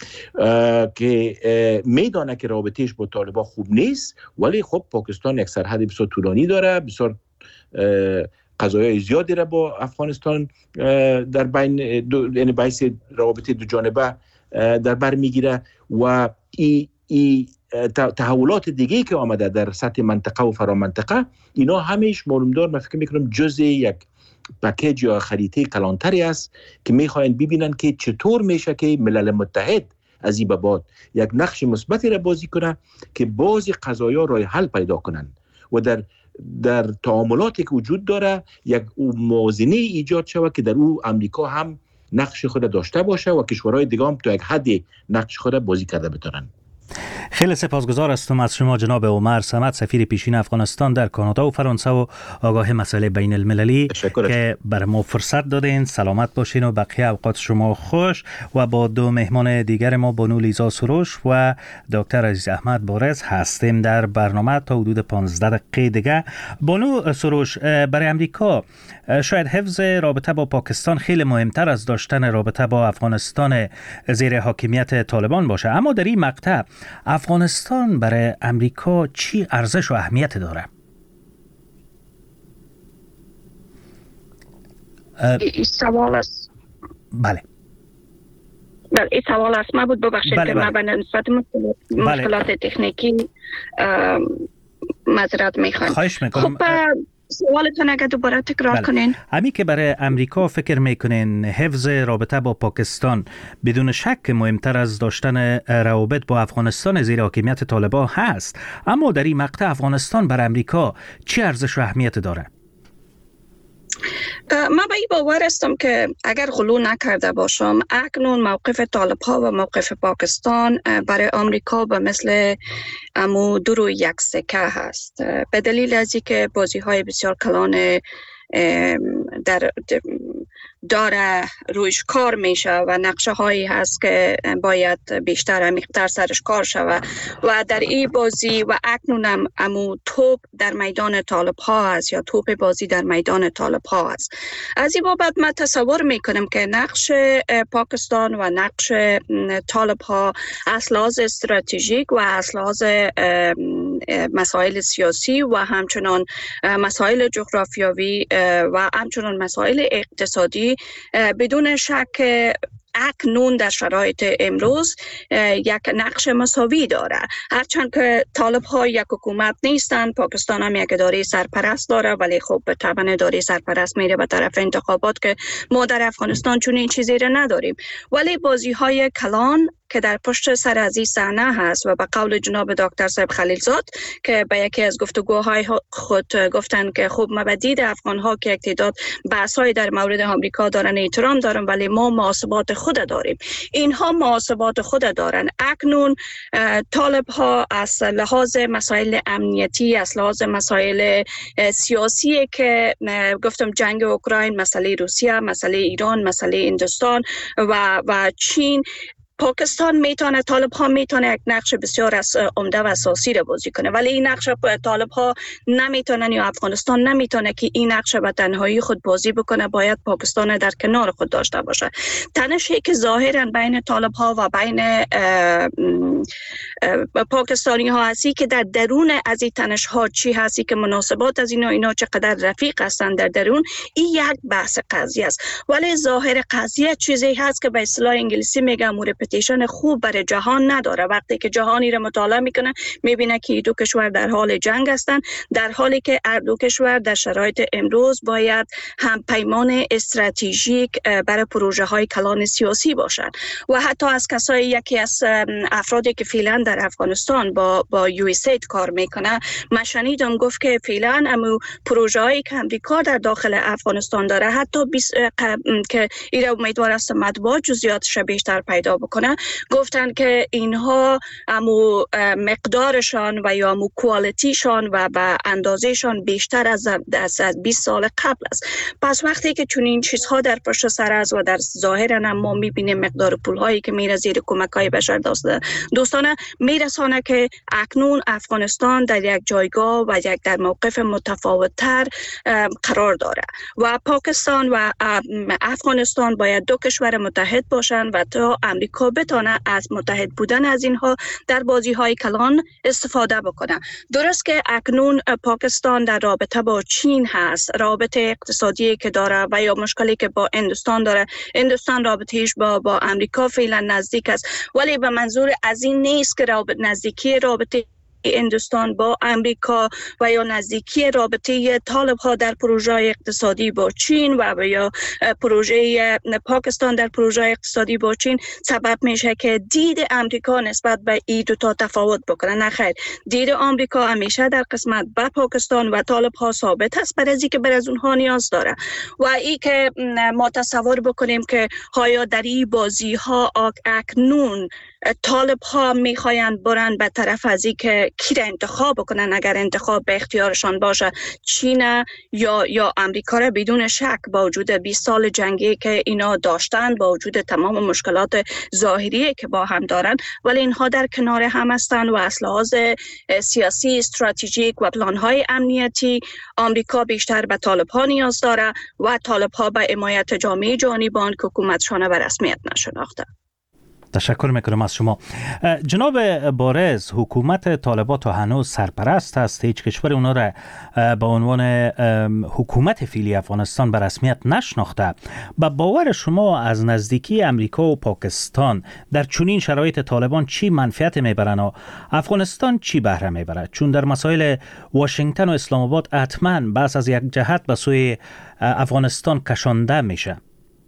که میدانه که رابطهش با طالبان خوب نیست، ولی خب پاکستان یک سرحد بسیار طولانی داره، بسیار قضایای زیادی را با افغانستان در بین یعنی باعث روابط دو جانبه در بر میگیره و ای, ای تحولات دیگه که آمده در سطح منطقه و فرامنطقه، اینا همیش معلومدار من فکر میکنم جزء یک پکیج یا خریطه کلانتری است که میخواین ببینن که چطور میشه که ملل متحد از این به بعد یک نقش مثبتی را بازی کنه که بعضی قضایا راه حل پیدا کنن و در در تعاملاتی که وجود داره یک موازنه ایجاد شود که در او امریکا هم نقش خود داشته باشه و کشورهای دیگه هم تا یک حدی نقش خود بازی کرده بتونن. خیلی سپاسگزار هستم از شما جناب عمر صمد، سفیر پیشین افغانستان در کانادا و فرانسه و آگاه مسائل بین المللی که بر ما فرصت دادین. سلامت باشین و بقیه اوقات شما خوش. و با دو مهمان دیگر ما بانو لیزا سروش و دکتر عزیز احمد بارز هستیم در برنامه تا حدود پانزده دقیقه دیگه. بانو سروش، برای امریکا شاید حفظ رابطه با پاکستان خیلی مهمتر از داشتن رابطه با افغانستان زیر حاکمیت طالبان باشه، اما در این مقطع افغانستان برای امریکا چی ارزش و اهمیت داره؟ این سوال است. بله بله این سوال است. ما بود ببخشید بله که بله. ما به نسبت مشکلات بله. تکنیکی معذرت میخوایم. خواهش میکنم. خب سوالتون اگر دوباره تکرار بله. کنین. همین که برای امریکا فکر میکنین حفظ رابطه با پاکستان بدون شک مهمتر از داشتن روابط با افغانستان زیر حاکمیت طالبان هست، اما در این مقطع افغانستان برای امریکا چه ارزش و اهمیت داره؟ من به این باور هستم که اگر غلو نکرده باشم اکنون موقف طالب ها و موقف پاکستان برای آمریکا به مثل امو دو روی یک سکه هست، به دلیل از اینکه بازی های بسیار کلان در داره رویش کار میشه و نقشه هایی هست که باید بیشتر عمیق‌تر سرش کار شود و در این بازی و اکنون هم امو توپ در میدان طالب ها هست یا توپ بازی در میدان طالب ها هست. از این بابت من تصور میکنم که نقش پاکستان و نقش طالب ها از لحاظ استراتژیک و از لحاظ مسائل سیاسی و همچنان مسائل جغرافیایی و همچنان مسائل اقتصادی بدون شک اکنون در شرایط امروز یک نقش مساوی داره. هرچند که طالب ها یک حکومت نیستند، پاکستان هم یک اداره سرپرست داره، ولی خب طبعا اداره سرپرست میره به طرف انتخابات که ما در افغانستان چون این چیزی را نداریم. ولی بازی های کلان که در پشت سر از این صحنه هست و به قول جناب دکتر صاحب خلیلزاد که به یکی از گفتگوهای خود گفتن که خب ما به دید افغان ها که یک تعداد بحث‌های در مورد آمریکا دارن احترام دارن ولی ما محاسبات خود داریم، اینها محاسبات خود دارن. اکنون طالب ها از لحاظ مسائل امنیتی، از لحاظ مسائل سیاسی که گفتم جنگ اوکراین، مسئله روسیه، مسئله ایران، مسئله هندوستان و و چین، پاکستان میتونه، طالب ها میتونه یک نقش بسیار از عمده و اساسی را بازی کنه، ولی این نقش طالب ها نمیتونن یا افغانستان نمیتونه که این نقش به تنهایی خود بازی بکنه، باید پاکستان در کنار خود داشته باشه. تنشی که ظاهرا بین طالب ها و بین اه اه پاکستانی ها هستی که در درون از این تنش ها چی هستی که مناسبات از اینا اینا چقدر رفیق هستن در درون، این یک بحث قضیه است. ولی ظاهر قضیه چیزی هست که به اصطلاح انگلیسی میگم رپیتیشن خوب برای جهان نداره. وقتی که جهانی را مطالعه میکنه میبینه که دو کشور در حال جنگ هستند، در حالی که هر دو کشور در شرایط امروز باید هم پیمان استراتژیک برای پروژه های کلان سیاسی باشند. و حتی از کسای یکی از افرادی که فعلا در افغانستان با با یو اس اید کار میکنه، من شنیدم گفت که فعلا امو پروژه هایی که امریکا در داخل افغانستان داره حتی بیس که ایره امیدوار است مطبوعات جزئیاتش بیشتر پیدا بکنه، گفتن که اینها امو مقدارشان و یا امو کوالیتیشان و به اندازهشان بیشتر از از بیست سال قبل است. پس وقتی که چون این چیزها در پشت سر است و در ظاهر هم ما میبینیم مقدار پولهایی که میره زیر کمک‌های بشر دوست دوستان میرسانه که اکنون افغانستان در یک جایگاه و یک در موقف متفاوت تر قرار داره و پاکستان و افغانستان باید دو کشور متحد باشند و تا امریکا بتانه از متحد بودن از اینها در بازی های کلان استفاده بکنه. درست که اکنون پاکستان در رابطه با چین هست، رابطه اقتصادی که داره و یا مشکلی که با هندوستان داره، هندوستان رابطهش با با امریکا فعلا نزدیک است، ولی به منظور از این نیست که رابطه نزدیکی رابطه هندوستان با امریکا و یا نزدیکی رابطه طالب ها در پروژه اقتصادی با چین و یا پروژه پاکستان در پروژه اقتصادی با چین سبب میشه که دید امریکا نسبت به این دو تا تفاوت بکنه. نه خیر، دید امریکا همیشه در قسمت به پاکستان و طالب ها ثابت است، برای اینکه بر از اونها نیاز داره و ای که ما تصور بکنیم که های در این بازی ها اکنون طالب ها میخواین برن به طرف از این که کی را انتخاب بکنن، اگر انتخاب به اختیارشان باشه چین یا یا امریکا را، بدون شک با وجود بیست سال جنگی که اینا داشتن، با وجود تمام مشکلات ظاهری که با هم دارن، ولی اینها در کنار هم هستن و از لحاظ سیاسی، استراتژیک و پلان های امنیتی امریکا بیشتر به طالب ها نیاز داره و طالب ها به حمایت جامعه جهانی با آنکه حکومتشان به رسمیت نشناخته. تشکر میکنم از شما. جناب بارز، حکومت طالبان تا هنوز سرپرست است، هیچ کشور اونا را به عنوان حکومت فعلی افغانستان به رسمیت نشناخته. با باور شما از نزدیکی امریکا و پاکستان در چنین شرایط طالبان چی منفعت میبرن و افغانستان چی بهره میبره؟ چون در مسائل واشنگتن و اسلام آباد حتما بس از یک جهت به سوی افغانستان کشانده میشه.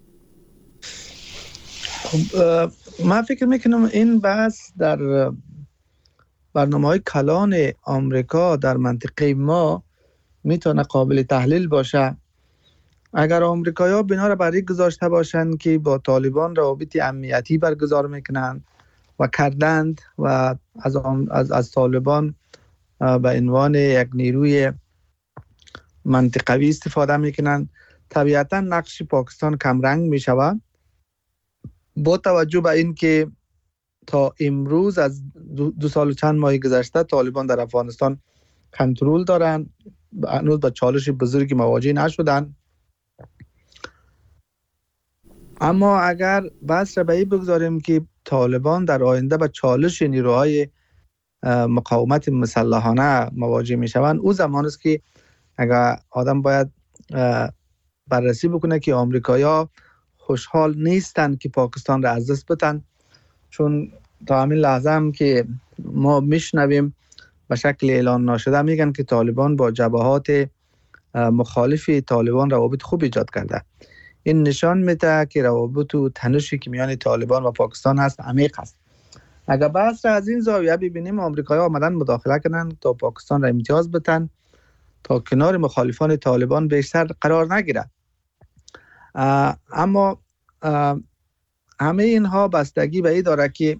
من فکر میکنم این بحث در برنامه های کلان آمریکا در منطقه ما میتونه قابل تحلیل باشه. اگر آمریکایی ها بنا را برای گذاشته باشند که با طالبان روابط امنیتی برگزار میکنند و کردند و از, از, از طالبان به عنوان یک نیروی منطقوی استفاده میکنند، طبیعتا نقش پاکستان کمرنگ میشود. با توجه به این که تا امروز از دو, دو سال و چند ماه گذشته طالبان در افغانستان کنترل دارن، هنوز به چالش بزرگی مواجه نشدن، اما اگر بحث را به این بگذاریم که طالبان در آینده به چالش نیروهای مقاومت مسلحانه مواجه می شوند، او زمان است که اگر آدم باید بررسی بکنه که آمریکایی‌ها خوشحال نیستند که پاکستان را از دست بدن، چون تا همین لحظه هم که ما میشنویم به شکل اعلان ناشده میگن که طالبان با جبهات مخالف طالبان روابط خوب ایجاد کرده. این نشان میده که روابط و تنشی که میان طالبان و پاکستان هست عمیق است. اگر بحث را از این زاویه ببینیم، آمریکایی‌ها آمدن مداخله کردن تا پاکستان را امتیاز بدن تا کنار مخالفان طالبان بیشتر قرار نگیرد. اما همه اینها بستگی به این داره که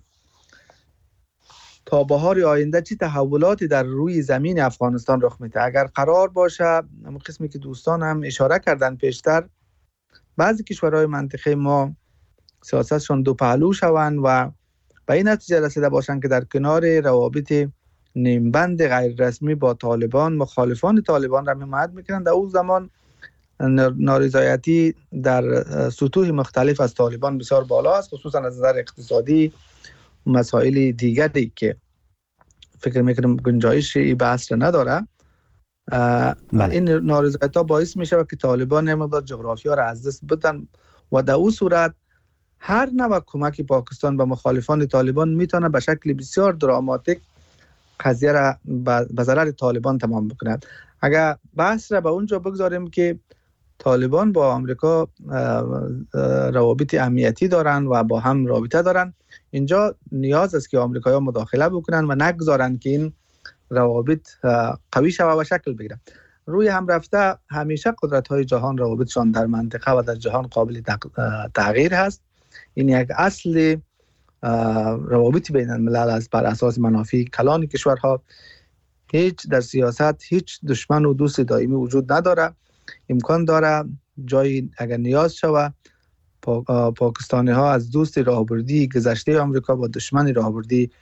تا بهار آینده چه تحولاتی در روی زمین افغانستان رخ میده. اگر قرار باشه، همون قسمی که دوستان هم اشاره کردن پیشتر، بعضی کشورهای منطقه ما سیاستشون دو پهلو شوند و به این نتیجه رسیده باشند که در کنار روابط نیمبند غیر رسمی با طالبان، مخالفان طالبان را حمایت میکنند، در اون زمان نارضایتی در سطوح مختلف از طالبان بسیار بالا است، خصوصا از نظر اقتصادی و مسائل دیگری که فکر میکنم گنجایش این بحث را نداره. بله. این نارضایتی باعث میشه که طالبان مقدار جغرافیا را از دست بدن و در اون صورت هر نوع کمک پاکستان به مخالفان طالبان میتونه به شکل بسیار دراماتیک قضیه را به ضرر طالبان تمام بکند. اگر بحث را به اونجا بگذاریم که طالبان با آمریکا روابط امنیتی دارن و با هم رابطه دارن، اینجا نیاز است که آمریکایی‌ها مداخله بکنن و نگذارن که این روابط قوی شود و شکل بگیره. روی هم رفته همیشه قدرت‌های جهان روابطشان در منطقه و در جهان قابل تغییر هست. این یک اصل روابط بین الملل است بر اساس منافع کلان کشورها. هیچ در سیاست هیچ دشمن و دوست دائمی وجود نداره. امکان داره جایی اگر نیاز شود پا، پاکستانی ها از دوست راهبردی گذشته آمریکا با دشمن راهبردی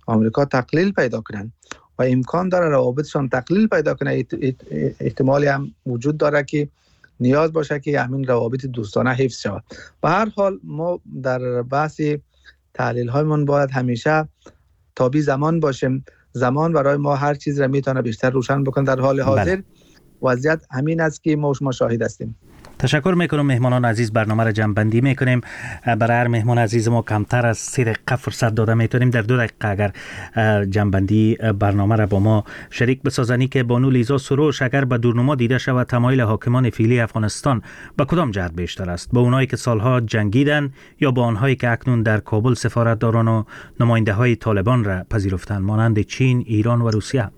آمریکا تقلیل پیدا کنن و امکان داره روابطشان تقلیل پیدا کنه، احتمالی هم وجود داره که نیاز باشه که همین روابط دوستانه حفظ شود. به هر حال ما در بحث تحلیل هایمون باید همیشه تابع زمان باشیم. زمان برای ما هر چیز را میتونه بیشتر روشن بکنه. در حال حاضر بله. وضعیت همین است که ما شما شاهد هستیم. تشکر میکنم مهمانان عزیز. برنامه را جمع‌بندی میکنیم. برای هر مهمان عزیز ما کمتر از سه دقیقه فرصت داده میتونیم. در دو دقیقه اگر جمع‌بندی برنامه را با ما شریک بسازنی که بانو لیزا سروش اگر به دورنما دیده شود تمایل حاکمان فعلی افغانستان به کدام جهت بیشتر است؟ با اونایی که سالها جنگیدن یا با آنهایی که اکنون در کابل سفارتداران و نماینده های طالبان را پذیرفتند مانند چین، ایران و روسیه؟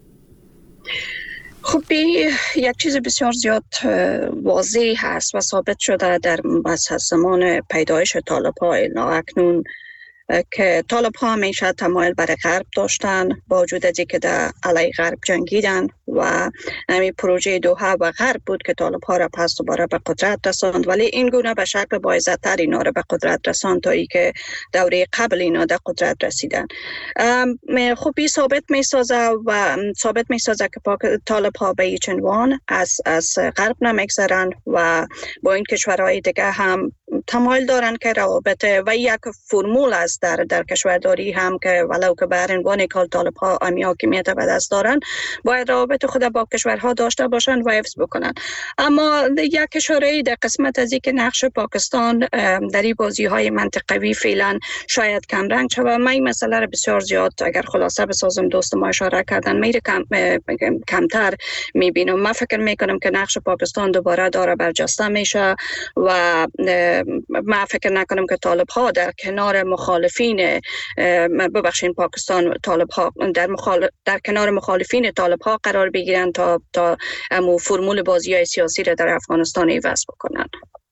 خب یک چیز بسیار زیاد واضح هست و ثابت شده در زمان پیدایش طالب‌ها الی اکنون که طالب‌ها همیشه تمایل بر غرب داشتن، با وجود از اینکه در علیه غرب جنگیدن و همین پروژه دوحه و غرب بود که طالب‌ها را پس دوباره به قدرت رساند، ولی این گونه به شکل باعث‌تر اینا را به قدرت رساند تا ای که دوره قبل اینا در قدرت رسیدن. خوبی ثابت می‌سازه و ثابت می‌سازه که طالب‌ها به هیچ عنوان از از غرب نمیگذرن و با این کشورهای دیگه هم تمایل دارن که روابط و یک فرمول است در در کشورداری هم که ولو که بر عنوان کال طالب‌ها امی حاکمیت به دست دارن باید روابط خود با کشورها داشته باشن و حفظ بکنن. اما یک اشاره در قسمت از اینکه نقش پاکستان در این بازی‌های منطقوی فعلا شاید کم رنگ شود، من این مسئله را بسیار زیاد اگر خلاصه بسازم دوست ما اشاره کردن میره کم کمتر میبینم. من فکر میکنم که نقش پاکستان دوباره داره برجسته میشه و من فکر نکنم که طالب‌ها در کنار مخالفین ببخشید پاکستان طالب‌ها در مخال... در کنار مخالفین طالب‌ها قرار بگیرن تا تا امو فرمول بازی‌های سیاسی را در افغانستان عوض بکنن.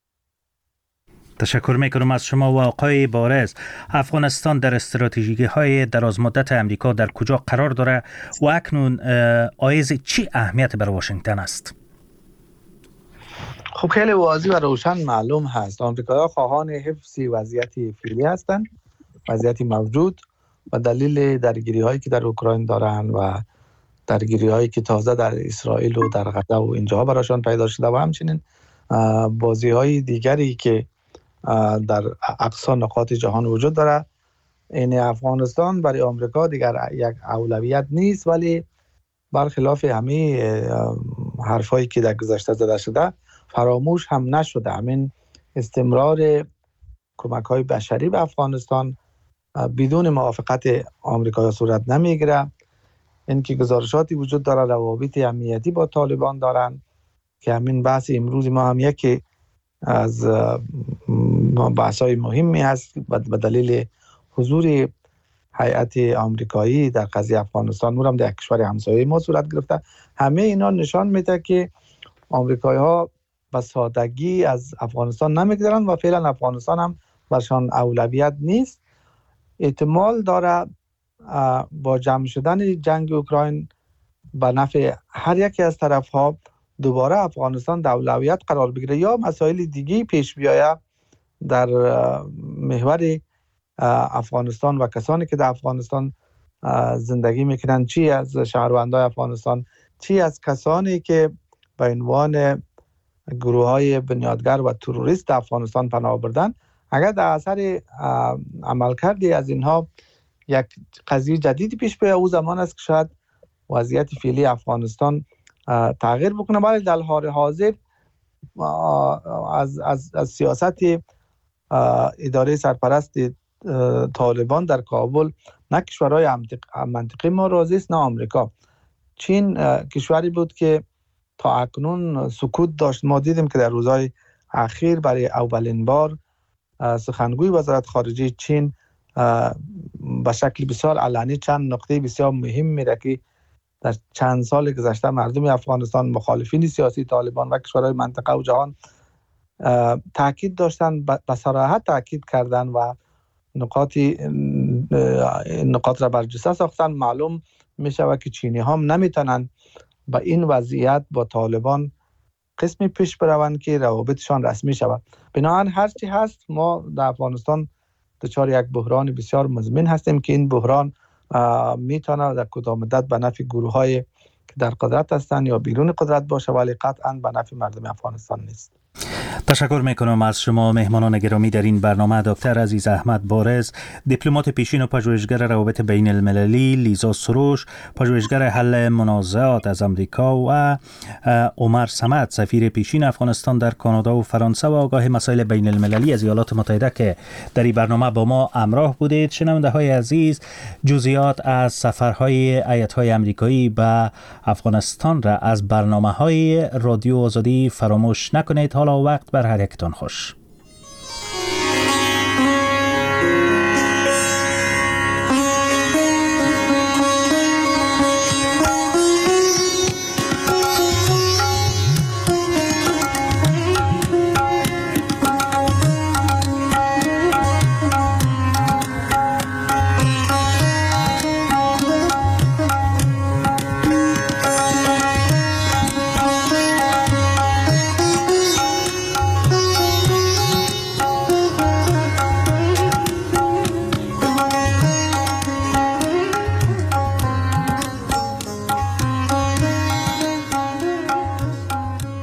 تشکر میکنم از شما و آقای بارز. افغانستان در استراتژی های درازمدت امریکا در کجا قرار داره و اکنون آیز چی اهمیت برای واشنگتن است؟ خب خیلی واضح و روشن معلوم هست آمریکایی‌ها خواهان حفظ وضعیت فعلی هستند، وضعیت موجود و دلیل درگیری هایی که در اوکراین دارن و درگیری هایی که تازه در اسرائیل و در غزه و اینجا براشان پیدا شده و همچنین بازی های دیگری که در اقصا نقاط جهان وجود داره. این افغانستان برای آمریکا دیگر یک اولویت نیست، ولی برخلاف همه حرفایی که در گذشته زده شده فراموش هم نشده. همین استمرار کمک‌های بشری به افغانستان بدون موافقت آمریکا صورت نمیگیره. اینکه گزارشاتی وجود داره روابط امنیتی با طالبان دارن که همین بحث امروز ما هم یکی از بحث‌های مهمی هست به دلیل حضور هیئت آمریکایی در قضیه افغانستان مورم در کشور همسایه ما صورت گرفته. همه اینا نشان میده که آمریکایی‌ها به سادگی از افغانستان نمیگذرن و فعلا افغانستان هم برشان اولویت نیست. احتمال داره با جمع شدن جنگ اوکراین به نفع هر یکی از طرف‌ها دوباره افغانستان در اولویت قرار بگیره یا مسائل دیگه پیش بیاید در محور افغانستان و کسانی که در افغانستان زندگی میکنن، چی از شهروندان افغانستان، چی از کسانی که به عنوان گروه‌های بنیادگر و تروریست در افغانستان پناه بردن. اگر در اثر عملکردی از اینها یک قضیه جدیدی پیش بیاید، او زمان است که شاید وضعیت فعلی افغانستان تغییر بکنه. ولی در حال حاضر از, از, از سیاست اداره سرپرست طالبان در کابل نه کشورهای منطقه ما راضی است نه آمریکا. چین کشوری بود که تا اکنون سکوت داشت. ما دیدیم که در روزهای اخیر برای اولین بار سخنگوی وزارت خارجه چین به شکل بسیار علنی چند نقطه بسیار مهم میره که در چند سال گذشته مردم افغانستان، مخالفین سیاسی طالبان و کشورهای منطقه و جهان تاکید داشتن، به صراحت تاکید کردن و نقاطی نقاط را برجسته ساختن. معلوم میشه که چینی هم نمیتونن با این وضعیت با طالبان قسمی پیش بروند که روابطشان رسمی شود. بنابراین هرچی هست ما در افغانستان دچار یک بحران بسیار مزمن هستیم که این بحران میتونه در کوتاه مدت به نفع گروه های که در قدرت هستند یا بیرون قدرت باشه، ولی قطعا به نفع مردم افغانستان نیست. تشکر میکنم از شما مهمانان گرامی در این برنامه. دکتر عزیز احمد بارز، دیپلمات پیشین و پژوهشگر روابط بین المللی، لیزا سروش، پژوهشگر حل منازعات از امریکا و عمر صمد، سفیر پیشین افغانستان در کانادا و فرانسه و آگاه مسائل بین المللی از ایالات متحده که در این برنامه با ما همراه بودید. شنونده های عزیز، جزئیات از سفرهای هیات‌های امریکایی به افغانستان را از برنامه های رادیو آزادی فراموش نکنید. حالا وقت بر هر یکتان خوش.